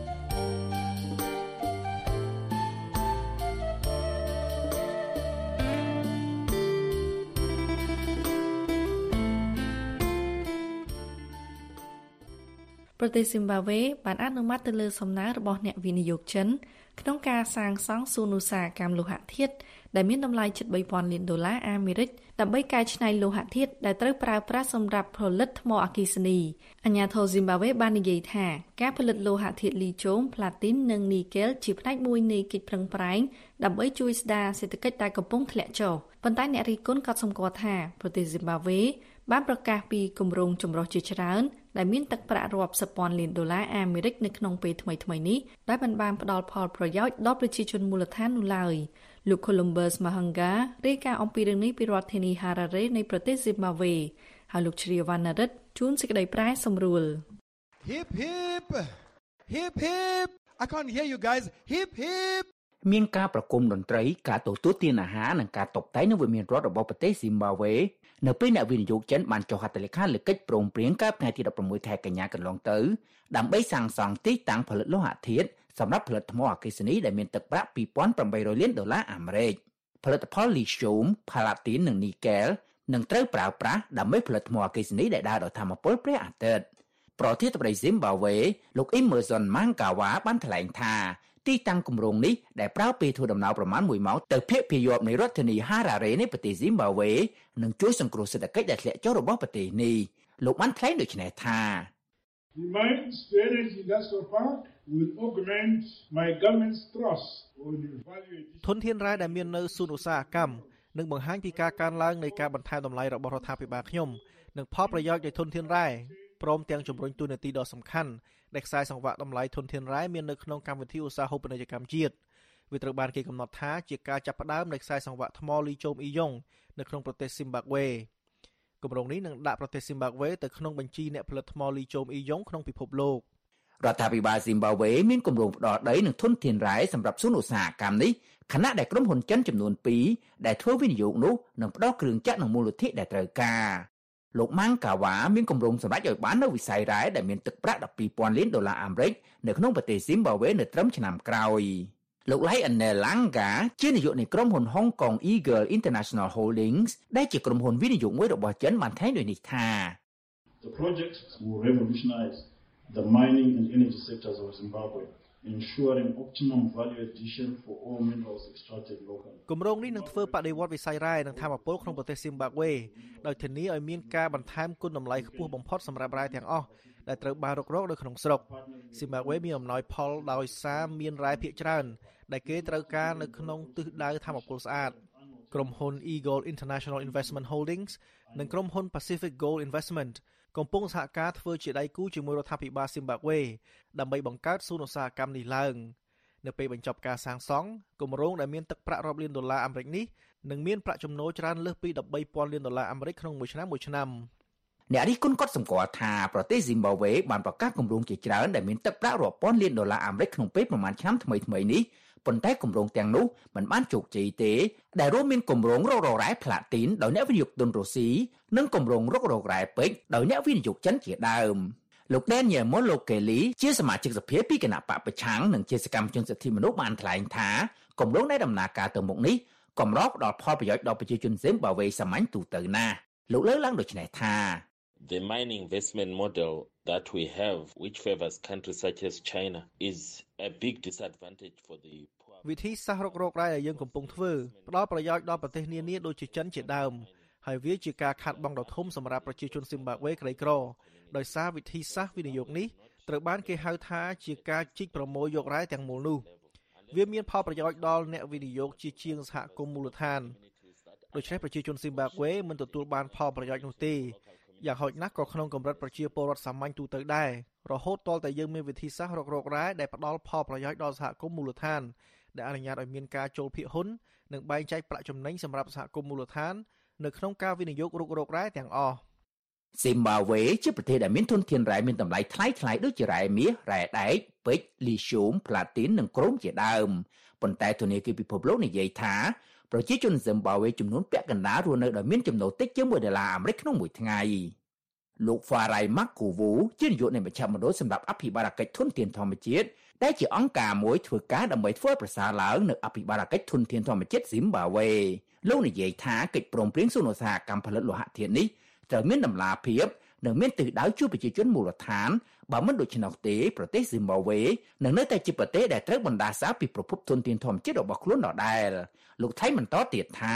ប្រទេសស៊ីមបាវេបានអនុម័តទៅលើសំណើរបស់អ្នកវិនិយោគចិនក្នុងការសាងសង់សួនឧស្សាហកម្មលោហៈធាតុដែលមានតម្លៃជិត$3,000 លានអាមេរិកដើម្បីកែច្នៃលោហៈធាតុដែលត្រូវប្រើប្រាស់សម្រាប់ផលិតថ្មអគ្គិសនីអាជ្ញាធរស៊ីមបាវេបាននិយាយថាការផលិតលោហៈធាតុលីជូម ផ្លាទីន និងនីកែលជាផ្នែកមួយនៃកិច្ចប្រឹងប្រែងដើម្បីជួយស្ដារសេដ្ឋកិច្ចដែលកំពុងធ្លាក់ចុះប៉ុន្តែអ្នករិះគន់ក៏សម្គាល់ថាប្រទេសស៊ីមបាវេបានប្រកាសពីគម្រោងចម្រុះជាច្រើនដែលមានទឹកប្រាក់រាប់សិបពាន់លាន$អាមេរិកនៅក្នុងពេលថ្មីៗនេះដែលបានផ្ដល់ផលប្រយោជន៍ដល់ប្រជាជនមូលដ្ឋាននោះឡើយលោក Columbus Mahanga រាយការណ៍អំពីរឿងនេះពីរដ្ឋធានី Harare នៃប្រទេស Zimbabwe ហើយលោកជ្រាវណ្ណរិទ្ធជួនសេចក្តីប្រែសម្រួល Hip hip hip hip I can't hear you guys hip hip មានការប្រគំតន្ត្រីការទទួលទានអាហារនិងការតុបតែងនៅវិមានរដ្ឋរបស់ប្រទេស Zimbabwe នៅពេលអ្នកវិនិយោគចិនបានចុះហត្ថលេខាលើកិច្ចព្រមព្រៀងកាលពីថ្ងៃទី16ខែកញ្ញាកន្លងទៅដើម្បីសាងសង់ទីតាំងផលិតលោហៈធាតុសម្រាប់ផលិតថ្មអគ្គិសនីដែលមានទឹកប្រាក់$2,800 លានអាមេរិកផលិតផលលីធ្យូម ផ្លាទីន និងនីកែលនឹងត្រូវប្រើប្រាស់ដើម្បីផលិតថ្មអគ្គិសនីដែលដើរដោយថាមពលព្រះអាទិត្យប្រធានាធិបតី Zimbabwe លោក Emmerson Mnangagwa បានថ្លែងថាទីតាំងគម្រោងនេះដែលប្រើពេលធ្វើដំណើរប្រមាណ1ម៉ោងទៅភាគពាយ័ព្យនៃរដ្ឋធានី Harare នៃប្រទេស Zimbabwe នឹងជួយសង្គ្រោះសេដ្ឋកិច្ចដែលធ្លាក់ចុះរបស់ប្រទេសនេះលោកបានថ្លែងដូចនេះថា The mines Spirit Industrial Park will augment my government's trust on the value ធនធានរ៉ែដែលមាននៅសួនឧស្សាហកម្មនឹងបង្ហាញពីការកើនឡើងនៃការបន្ថែមតម្លៃរបស់រដ្ឋាភិបាលខ្ញុំនិងផលប្រយោជន៍នៃធនធានរ៉ែព្រមទាំងជំរុញទូនាទីដ៏សំខាន់ដែលខ្សែសង្វាក់តម្លៃធនធានរ៉ែមាននៅក្នុងកម្មវិធីឧស្សាហូបនីយកម្មជាតិវាត្រូវបានគេកំណត់ថាជាការចាប់ផ្ដើមនៃខ្សែសង្វាក់ថ្មលីជូមអ៊ីយ៉ុងនៅក្នុងប្រទេស Zimbabwe គម្រោងនេះនឹងដាក់ប្រទេស Zimbabwe ទៅក្នុងបញ្ជីអ្នកផលិតថ្មលីជូមអ៊ីយ៉ុងក្នុងពិភពលោករដ្ឋាភិបាល Zimbabwe មានគម្រោងផ្ដល់ដីនិងធនធានរ៉ែសម្រាប់សួនឧស្សាហកម្មនេះខណៈដែលក្រុមហ៊ុនចិនចំនួន2ដែលធ្វើវិនិយោគនោះនឹងផ្ដល់គ្រឿងចក្រនិងមូលធនដែលត្រូវការលោកម៉ាងកាវ៉ាមានគម្រោងសម្រាប់ឲ្យបាននៅវិស័យរ៉ែដែលមានទឹកប្រាក់$12,000 លានអាមេរិកនៅក្នុងប្រទេស Zimbabwe នៅត្រឹមឆ្នាំក្រោយលោក Lionel Langa ជានាយកនៃក្រុមហ៊ុន Hong Kong Eagle International Holdings ដែលជាក្រុមហ៊ុនវិនិយោគមួយរបស់ចិនបានថ្លែងដូចនេះថា The project will revolutionize the mining and energy sectors of Zimbabwe ensuring optimum value addition for all minerals extracted locally គម្រោងនេះនឹងធ្វើបដិវត្តន៍វិស័យរ៉ែនិងថាមពលក្នុងប្រទេស Zimbabwe ដោយធានាឲ្យមានការបន្ថែមគុណតម្លៃខ្ពស់បំផុតសម្រាប់រ៉ែទាំងអស់ដែលត្រូវបានរុករកនៅក្នុងស្រុក Zimbabwe មានអំណោយផលដោយសារមានរ៉ែភាគច្រើនដែលគេត្រូវការនៅក្នុងទិសដៅថាមពលស្អាតក្រុមហ៊ុន Eagle International Investment Holdings និងក្រុមហ៊ុន Pacific Gold Investment កំពុងសហការធ្វើជាដៃគូជាមួយរដ្ឋាភិបាល Zimbabwe ដើម្បីបង្កើតសួនឧស្សាហកម្មនេះឡើងនៅពេលបញ្ចប់ការសាងសង់គម្រោងដែលមានទឹកប្រាក់រាប់លាន$អាមេរិកនេះនឹងមានប្រាក់ចំណូលច្រើនលើសពី$13,000 លានអាមេរិកក្នុងមួយឆ្នាំអ្នកនេះគុណគាត់សម្គាល់ថាប្រទេសស៊ីមបាវេបានប្រកាសគម្រោងជាច្រើនដែលមានទឹកប្រាក់រាប់ពាន់លានដុល្លារអាមេរិកក្នុងពេលប្រមាណឆ្នាំថ្មីៗនេះប៉ុន្តែគម្រោងទាំងនោះមិនបានជោគជ័យទេដែលរួមមានគម្រោងរករករ៉ែផ្លាទីនដោយអ្នកវិនិយោគទុនរុស្ស៊ីនិងគម្រោងរករករ៉ែពេជ្រដោយអ្នកវិនិយោគចិនជាដើមលោក Daniel Molokeli ជាសមាជិកសភាពីគណៈបកប្រឆាំងនិងជាសកម្មជនសិទ្ធិមនុស្សបានថ្លែងថាគម្រោងដែលដំណើរការទៅមុខនេះកម្រផ្ដល់ផលប្រយោជន៍ដល់ប្រជាជនស៊ីមបាវេសាមញ្ញទូទៅណាស់លោកលើកឡើងដូចនេះថា The mining investment model that we have which favors countries such as China is a big disadvantage for the poor វិធីសាស្ត្ររករ៉ែដែលយើងកំពុងធ្វើផ្ដល់ប្រយោជន៍ដល់ប្រទេសនានាដូចជាចិនជាដើមហើយវាជាការខាត់បងដ៏ធំសម្រាប់ប្រជាជនស៊ីមបាវេក្រីក្រដោយសារវិធីសាស្ត្រវិនិយោគនេះត្រូវបានគេហៅថាជាការជីកប្រមូលយករ៉ែទាំងមូលនោះវាមានផលប្រយោជន៍ដល់អ្នកវិនិយោគជាជាងសហគមន៍មូលដ្ឋានដូច្នេះប្រជាជនស៊ីមបាវេមិនទទួលបានផលប្រយោជន៍នោះទេយ៉ាងហោចណាស់ក៏ក្នុងកម្រិតប្រជាពលរដ្ឋសាមញ្ញទូទៅដែររហូតទាល់តែយើងមានវិធីសាស្ត្ររករ៉ែដែលផ្ដល់ផលប្រយោជន៍ដល់សហគមន៍មូលដ្ឋានដែលអនុញ្ញាតឲ្យមានការចូលភាគហ៊ុននិងបែងចែកប្រាក់ចំណេញសម្រាប់សហគមន៍មូលដ្ឋាននៅក្នុងការវិនិយោគរករ៉ែទាំងអស់ស៊ីមបាវេជាប្រទេសដែលមានធនធានរ៉ែមានតម្លៃថ្លៃៗដូចជារ៉ែមាសរ៉ែដែកពេជ្រលីស្យូមផ្លាទីននិងក្រូមជាដើមប៉ុន្តែធនាគារពិភពលោកនិយាយថាប្រជាជនស៊ីមបាវេចំនួនពាក់កណ្ដាលរស់នៅដោយមានចំណូលតិចជាង$1អាមេរិកក្នុងមួយថ្ងៃលោក Farai Makuvu ជានាយកនៃមជ្ឈមណ្ឌលសម្រាប់អភិបាលកិច្ចធនធានធម្មជាតិដែលជាអង្គការមួយធ្វើការដើម្បីធ្វើប្រសើរឡើងនៅអភិបាលកិច្ចធនធានធម្មជាតិស៊ីមបាវេលោកនិយាយថាកិច្ចព្រមព្រៀងសន្និសីទកម្មផលិតលោហៈធាតុនេះត្រូវមានតម្លាភាពនិងមានទិសដៅជួយប្រជាជនមូលដ្ឋានបើមិនដូច្នោះទេប្រទេសស៊ីមបាវេនឹងនៅតែជាប្រទេសដែលត្រូវបណ្ដាសាពីប្រភពធនធានធម្មជាតិរបស់ខ្លួនដដែលលោកថៃបន្តទៀតថា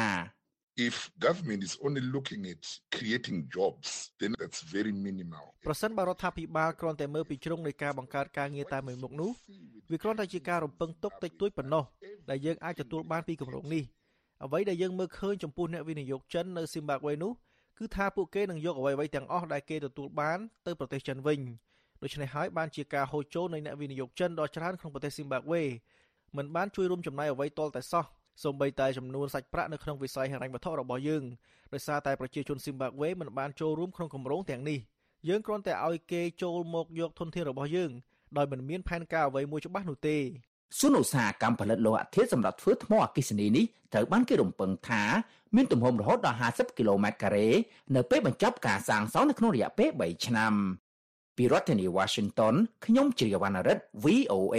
If government is only looking at creating jobs then that's very minimal ប្រសិនបើរដ្ឋាភិបាលគ្រាន់តែមើលពីជ្រុងនៃការបង្កើតការងារតែមួយមុខនោះវាគ្រាន់តែជាការរំពឹងទុកតិចតួចប៉ុណ្ណោះដែលយើងអាចទទួលបានពីគម្រោងនេះអ្វីដែលយើងមើលឃើញចំពោះអ្នកវិនិយោគចិននៅស៊ីមបាវេនោះគឺថាពួកគេនឹងយកអ្វីៗទាំងអស់ដែលគេទទួលបានទៅប្រទេសចិនវិញដូច្នេះហើយបានជាការហូរចូលនៃអ្នកវិនិយោគចិនដ៏ច្រើនក្នុងប្រទេសស៊ីមបាវេមិនបានជួយរួមចំណែកអ្វីទាល់តែសោះសូម្បីតែចំនួនសាច់ប្រាក់នៅក្នុងវិស័យហិរញ្ញវត្ថុរបស់យើងដោយសារតែប្រជាជនស៊ីមបាវេមិនបានចូលរួមក្នុងគម្រោងទាំងនេះយើងគ្រាន់តែឲ្យគេចូលមកយកធនធានរបស់យើងដោយមិនមានផែនការអ្វីមួយច្បាស់នោះទេសួនឧស្សាហកម្មផលិតលោហៈធាតុសម្រាប់ធ្វើថ្មអគ្គិសនីនេះត្រូវបានគេរំពឹងថាមានទំហំរហូតដល់50គីឡូម៉ែត្រការ៉េនៅពេលបញ្ចប់ការសាងសង់នៅក្នុងរយៈពេល3ឆ្នាំពីរដ្ឋធានី Washington ខ្ញុំជ្រាវណ្ណរិទ្ធ VOA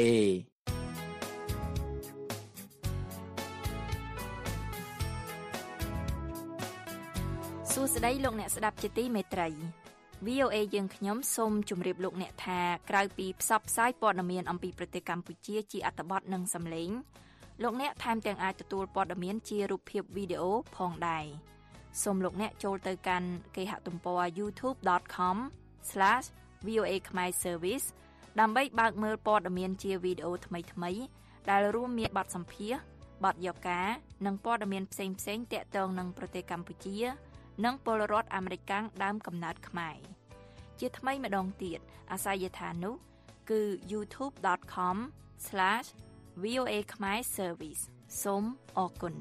សួស្តីលោកអ្នកស្ដាប់ជាទីមេត្រី VOA យើងខ្ញុំសូមជម្រាបលោកអ្នកថាក្រៅពីផ្សព្វផ្សាយព័ត៌មានអំពីប្រទេសកម្ពុជាជាអត្ថបទនិងសំឡេងលោកអ្នកថែមទាំងអាចទទួលព័ត៌មានជារូបភាពវីដេអូផងដែរសូមលោកអ្នកចូលទៅកាន់គេហទំព័រ youtube.com/VOA Khmer Service ដើម្បីបើកមើលព័ត៌មានជាវីដេអូថ្មីៗដែលរួមមានបទសម្ភាសន៍បទយកការនិងព័ត៌មានផ្សេងៗទាក់ទងនឹងប្រទេសកម្ពុជានិងពលរដ្ឋអាមេរិកកាំងដើមកំណើតខ្មែរជាថ្មីម្ដងទៀតអាសយដ្ឋាននោះគឺ youtube.com/VOA Khmer Service សូមអរគុណ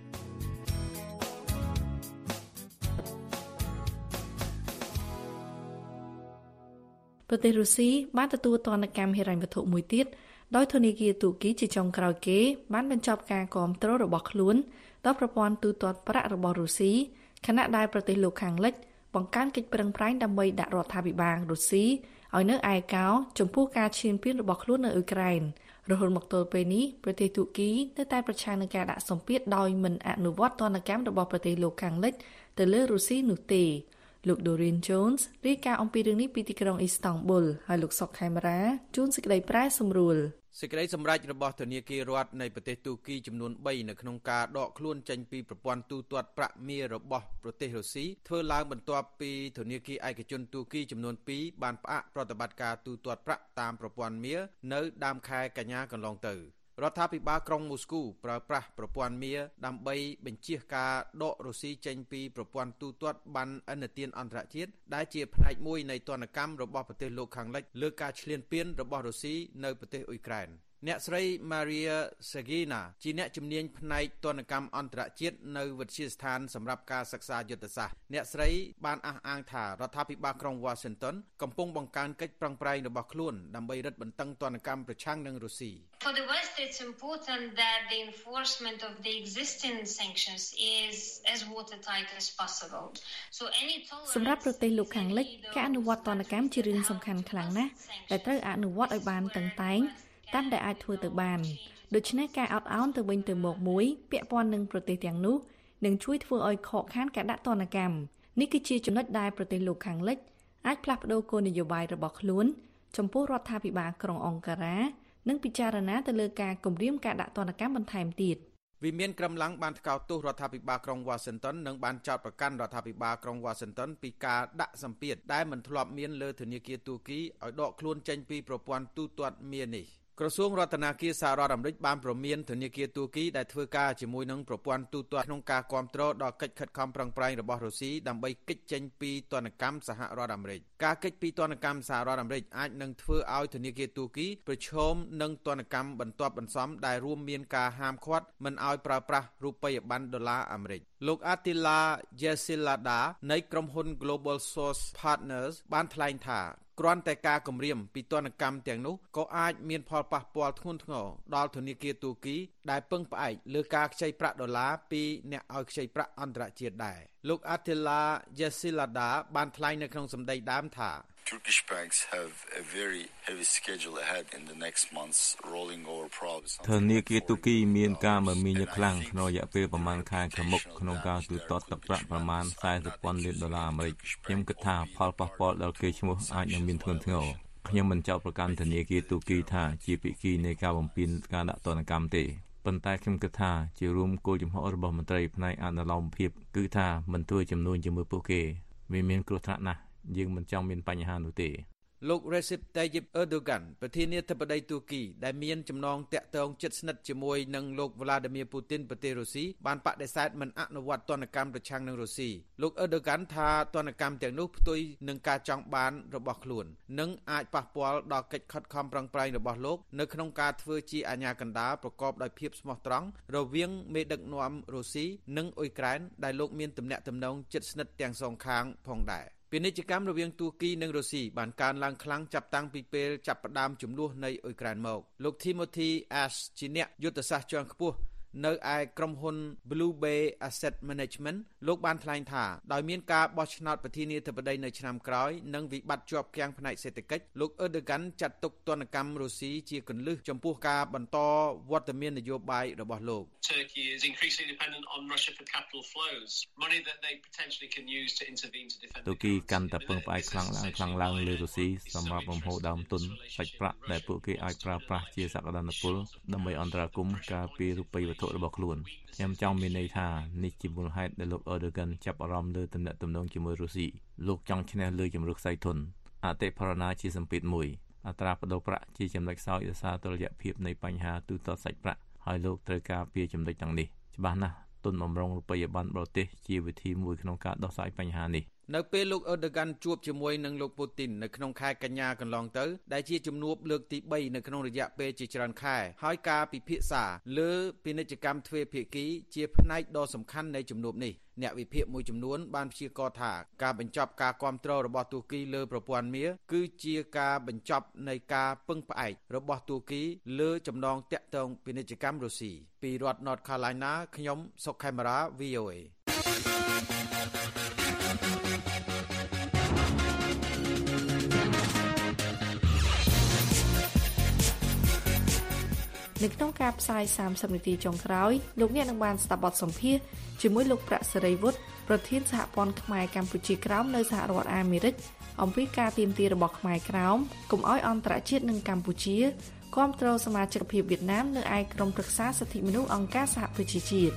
ប្រទេសរុស្ស៊ីបានទទួលទណ្ឌកម្មហិរញ្ញវត្ថុមួយទៀតដោយធនាគារទូគីជាចុងក្រោយគេបានបញ្ចប់ការគាំទ្ររបស់ខ្លួនដល់ប្រព័ន្ធទូទាត់ប្រាក់របស់រុស្ស៊ីខណៈដែលប្រទេសលោកខាងលិចបង្កើនកិច្ចប្រឹងប្រែងដើម្បីដាក់រដ្ឋាភិបាលរុស្ស៊ីឲ្យនៅឯកោចំពោះការឈានពានរបស់ខ្លួននៅអ៊ុយក្រែនរហូតមកទល់ពេលនេះប្រទេសទូគីនៅតែប្រឆាំងនឹងការដាក់សម្ពាធដោយមិនអនុវត្តទណ្ឌកម្មរបស់ប្រទេសលោកខាងលិចទៅលើរុស្ស៊ីនោះទេលោក Dorian Jones រាយការណ៍អំពីរឿងនេះពីទីក្រុងអ៊ីស្តង់ប៊ុលហើយលោកសុកខេមរាជួនសេចក្តីប្រែសម្រួលសេចក្តីសម្រេចរបស់ធនាគាររដ្ឋនៃប្រទេសទូគីចំនួន3នៅក្នុងការដកខ្លួនចេញពីប្រព័ន្ធទូទាត់ប្រាក់មាសរបស់ប្រទេសរុស្ស៊ីធ្វើឡើងបន្ទាប់ពីធនាគារឯកជនទូគីចំនួន2បានផ្អាកប្រតិបត្តិការទូទាត់ប្រាក់តាមប្រព័ន្ធមាសនៅដើមខែកញ្ញាកន្លងទៅរដ្ឋាភិបាលក្រុងមូស្គូប្រើប្រាស់ប្រព័ន្ធមាសដើម្បីបញ្ជាការដករុស្ស៊ីចេញពីប្រព័ន្ធទូទាត់ប័ណ្ណឥណទានអន្តរជាតិដែលជាផ្នែកមួយនៃទណ្ឌកម្មរបស់ប្រទេសលោកខាងលិចលើការឈ្លានពានរបស់រុស្ស៊ីនៅប្រទេសអ៊ុយក្រែនអ្នកស្រី Maria Sagina ជាអ្នកជំនាញផ្នែកទណ្ឌកម្មអន្តរជាតិនៅវិទ្យាស្ថានសម្រាប់ការសិក្សាយុទ្ធសាស្ត្រអ្នកស្រីបានអះអាងថារដ្ឋាភិបាលក្រុង Washington កំពុងបង្កើនកិច្ចប្រឹងប្រែងរបស់ខ្លួនដើម្បីរឹតបន្តឹងទណ្ឌកម្មប្រឆាំងនឹងរុស្ស៊ី For the West, it's important that the enforcement of the existing sanctions is as watertight as possible. So any tolerance សម្រាប់ប្រទេសលោកខាងលិចការអនុវត្តទណ្ឌកម្មជារឿងសំខាន់ខ្លាំងណាស់ដែលត្រូវអនុវត្តឲ្យបានតឹងតែងតាមដែលអាចធ្វើទៅបានដូច្នេះការអត់ឱនទៅវិញទៅមកមួយពាក់ព័ន្ធនឹងប្រទេសទាំងនោះនឹងជួយធ្វើឲ្យខកខានការដាក់ទណ្ឌកម្មនេះគឺជាចំណុចដែលប្រទេសលោកខាងលិចអាចផ្លាស់ប្ដូរគោលនយោបាយរបស់ខ្លួនចំពោះរដ្ឋាភិបាលក្រុងអង្ការ៉ានិងពិចារណាទៅលើការគម្រាមការដាក់ទណ្ឌកម្មបន្ថែមទៀតវិមានក្រំឡាំងបានថ្កោលទោសរដ្ឋាភិបាលក្រុង Washington និងបានចោទប្រកាន់រដ្ឋាភិបាលក្រុង Washington ពីការដាក់សម្ពាធដែលមិនធ្លាប់មានលើធនាគារទូគីឲ្យដកខ្លួនចេញពីប្រព័ន្ធទូទាត់មាសនេះក្រសួងរដ្ឋាភិបាលសហរដ្ឋអាមេរិកបានព្រមានធនាគារទូគីដែលធ្វើការជាមួយនឹងប្រព័ន្ធទូទាត់ក្នុងការគាំទ្រដល់កិច្ចខិតខំប្រឹងប្រែងរបស់រុស្ស៊ីដើម្បីគេចចេញពីទណ្ឌកម្មសហរដ្ឋអាមេរិកការគេចពីទណ្ឌកម្មសហរដ្ឋអាមេរិកអាចនឹងធ្វើឲ្យធនាគារទូគីប្រឈមនឹងទណ្ឌកម្មបន្ទាប់បន្សំដែលរួមមានការហាមឃាត់មិនឲ្យប្រើប្រាស់រូបិយប័ណ្ណដុល្លារអាមេរិកលោក Attila Yesilada នៃក្រុមហ៊ុន Global Source Partners បានថ្លែងថាគ្រាន់តែការគម្រាមពីទណ្ឌកម្មទាំងនោះក៏អាចមានផលប៉ះពាល់ធ្ងន់ធ្ងរដល់ធនាគារទូគីដែលពឹងផ្អែកលើការខ្ចីប្រាក់ដុល្លារពីអ្នកឲ្យខ្ចីប្រាក់អន្តរជាតិដែរលោក Attila Yesilada បានថ្លែងនៅក្នុងសម្ដីដើមថា Turkish banks have a very heavy schedule ahead in the next months rolling over problems ធនាគារទូគីមានការមមាញឹកខ្លាំងក្នុងរយៈពេលប្រមាណខែខាងមុខក្នុងការទូទាត់ទឹកប្រាក់ប្រមាណ $40,000 លានអាមេរិកខ្ញុំគិតថាផលប៉ះពាល់ដល់កេរ្តិ៍ឈ្មោះអាចនឹងមានធ្ងន់ធ្ងរខ្ញុំមិនចោទប្រកាន់ធនាគារទូគីថាជាភាគីនៃការបំពានការដាក់ទណ្ឌកម្មទេប៉ុន្តែខ្ញុំគិតថាជារួមគោលចំហរបស់មន្ត្រីផ្នែកអនុលោមភាពគឺថាមិនធ្វើចំនួនជាមួយពួកគេវាមានគ្រោះថ្នាក់ណាស់យើងមិនចង់មានបញ្ហានោះទេលោក Recep Tayyip Erdogan ប្រធានាធិបតីទូគីដែលមានចំណងតាក់ទងជិតស្និទ្ធជាមួយនឹងលោក Vladimir Putin ប្រទេសរុស្ស៊ីបានបដិសេធមិនអនុវត្តទណ្ឌកម្មប្រឆាំងនឹងរុស្ស៊ីលោក Erdogan ថាទណ្ឌកម្មទាំងនោះផ្ទុយនឹងការចង់បានរបស់ខ្លួននិងអាចប៉ះពាល់ដល់កិច្ចខិតខំប្រឹងប្រែងរបស់លោកនៅក្នុងការធ្វើជាអាជ្ញាកណ្ដាលប្រកបដោយភាពស្មោះត្រង់រវាងមេដឹកនាំរុស្ស៊ីនិងអ៊ុយក្រែនដែលលោកមានទំនាក់ទំនងជិតស្និទ្ធទាំងសងខាងផងដែរពាណិជ្ជកម្មរវាងទូគីនិងរុស្ស៊ីបានកើនឡើងខ្លាំងចាប់តាំងពីពេលចាប់ផ្ដើមជំនួសនៃអ៊ុយក្រែនមកលោក Timothy Ash ជាអ្នកយុទ្ធសាស្ត្រជាន់ខ្ពស់នៅឯក្រុមហ៊ុន Blue Bay Asset Management លោកបានថ្លែងថាដោយមានការបោះឆ្នោតប្រធានាធិបតីនៅឆ្នាំក្រោយនិងវិបត្តិជាប់គាំងផ្នែកសេដ្ឋកិច្ចលោក Erdogan ចាត់ទុកទណ្ឌកម្មរុស្ស៊ីជាគន្លឹះចំពោះការបន្តវត្តមាននយោបាយរបស់លោក Turkey is increasingly dependent on Russia for capital flows, money that they potentially can use to intervene to defend. ទូគីកាន់តែពឹងផ្អែកខ្លាំងឡើងលើរុស្ស៊ីសម្រាប់បំហូរដើមទុនសាច់ប្រាក់ដែលពួកគេអាចប្រើប្រាស់ជាសក្តានុពលដើម្បីអន្តរាគមន៍ការពាររូបិយវត្ថុរបស់ខ្លួនខ្ញុំចង់មានន័យថានេះជាមូលហេតុដែលលោក Erdogan ចាប់អារម្មណ៍លើទំនាក់ទំនងជាមួយរុស្ស៊ីលោកចង់ឈ្នះលើជំរឹកសៃធុនអតិផរណាជាសម្ពាធមួយអត្រាប្តូរប្រាក់ជាចំណុចខ្សោយដោយសារតុល្យភាពនៃបញ្ហាទូទាត់សាច់ប្រាក់ហើយលោកត្រូវការពារចំណុចទាំងនេះច្បាស់ណាស់ទុនបម្រុងរូបិយប័ណ្ណបរទេសជាវិធីមួយក្នុងការដោះស្រាយបញ្ហានេះនៅពេលលោក Erdogan ជួបជាមួយនឹងលោក Putin នៅក្នុងខែកញ្ញាកន្លងទៅដែលជាជំនួបលើកទី3នៅក្នុងរយៈពេលជាច្រើនខែហើយការពិភាក្សាលើពាណិជ្ជកម្មទ្វេភាគីជាផ្នែកដ៏សំខាន់នៃជំនួបនេះអ្នកវិភាគមួយចំនួនបានព្យាករណ៍ថាការបញ្ចប់ការគាំទ្ររបស់ទូគីលើប្រព័ន្ធមាសគឺជាការបញ្ចប់នៃការពឹងផ្អែករបស់ទូគីលើចំណងតាក់ទងពាណិជ្ជកម្មរុស្ស៊ីពីរដ្ឋ North Carolina ខ្ញុំសុកខេមរា VOA នៅក្នុងការផ្សាយ30នាទីចុងក្រោយលោកអ្នកនឹងបានស្ដាប់បទសម្ភាសន៍ជាមួយលោកប្រាក់សេរីវុឌ្ឍប្រធានសហព័ន្ធខ្មែរកម្ពុជាក្រោមនៅសហរដ្ឋអាមេរិកអំពីការទាមទាររបស់ខ្មែរក្រោមកុំឲ្យអន្តរជាតិនិងកម្ពុជាគាំទ្រសមាជិកភាពវៀតណាមនៅឯក្រុមប្រឹក្សាសិទ្ធិមនុស្សអង្គការសហប្រជាជាតិ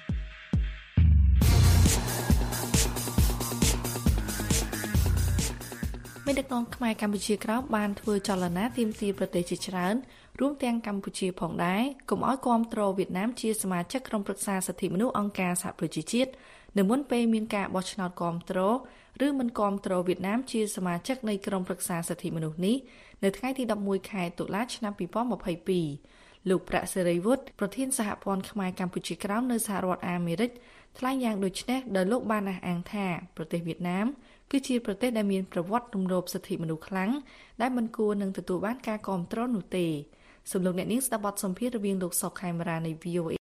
មេដឹកនាំខ្មែរកម្ពុជាក្រោមបានធ្វើចលនាទាមទារប្រទេសជាច្រើនរួមទាំងកម្ពុជាផងដែរកុំឲ្យគាំទ្រវៀតណាមជាសមាជិកក្រុមប្រឹក្សាសិទ្ធិមនុស្សអង្គការសហប្រជាជាតិនៅមុនពេលមានការបោះឆ្នោតគាំទ្រឬមិនគាំទ្រវៀតណាមជាសមាជិកនៃក្រុមប្រឹក្សាសិទ្ធិមនុស្សនេះនៅថ្ងៃទី11ខែតុលាឆ្នាំ2022លោកប្រាក់សេរីវុឌ្ឍប្រធានសហព័ន្ធខ្មែរកម្ពុជាក្រោមនៅសហរដ្ឋអាមេរិកថ្លែងយ៉ាងដូចនេះដោយលោកបានអះអាងថាប្រទេសវៀតណាមគឺជាប្រទេសដែលមានប្រវត្តិរំលោភសិទ្ធិមនុស្សខ្លាំងដែលមិនគួរនឹងទទួលបានការគាំទ្រនោះទេសូមលោកអ្នកនាងស្ដាប់បទសម្ភាសន៍រវាងលោកសុកខេមរានៃ VOA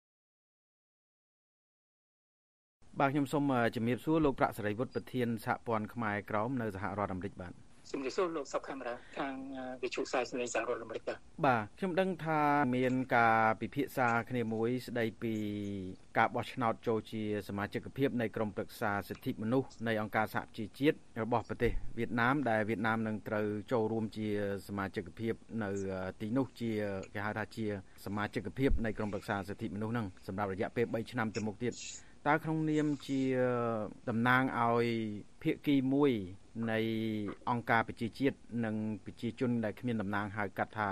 បាទខ្ញុំសូមជំរាបសួរលោកប្រាក់សេរីវុឌ្ឍប្រធានសហព័ន្ធខ្មែរក្រោមនៅសហរដ្ឋអាមេរិកបាទជំរាបសួរលោកសុកខេមរាខាងវិទ្យុផ្សាយសម្លេងសហរដ្ឋអាមេរិកបាទខ្ញុំដឹងថាមានការពិភាក្សាគ្នាមួយស្ដីពីការបោះឆ្នោតចូលជាសមាជិកភាពនៃក្រុមប្រឹក្សាសិទ្ធិមនុស្សនៃអង្គការសហប្រជាជាតិរបស់ប្រទេសវៀតណាមដែលវៀតណាមនឹងត្រូវចូលរួមជាសមាជិកភាពនៅទីនោះជាគេហៅថាជាសមាជិកភាពនៃក្រុមប្រឹក្សាសិទ្ធិមនុស្សហ្នឹងសម្រាប់រយៈពេល3ឆ្នាំទៅមុខទៀតតើក្នុងនាមជាតំណាងឲ្យភាគីមួយនៃអង្គការប្រជាជាតិនិងប្រជាជនដែលគ្មានតំណាងហៅកាត់ថា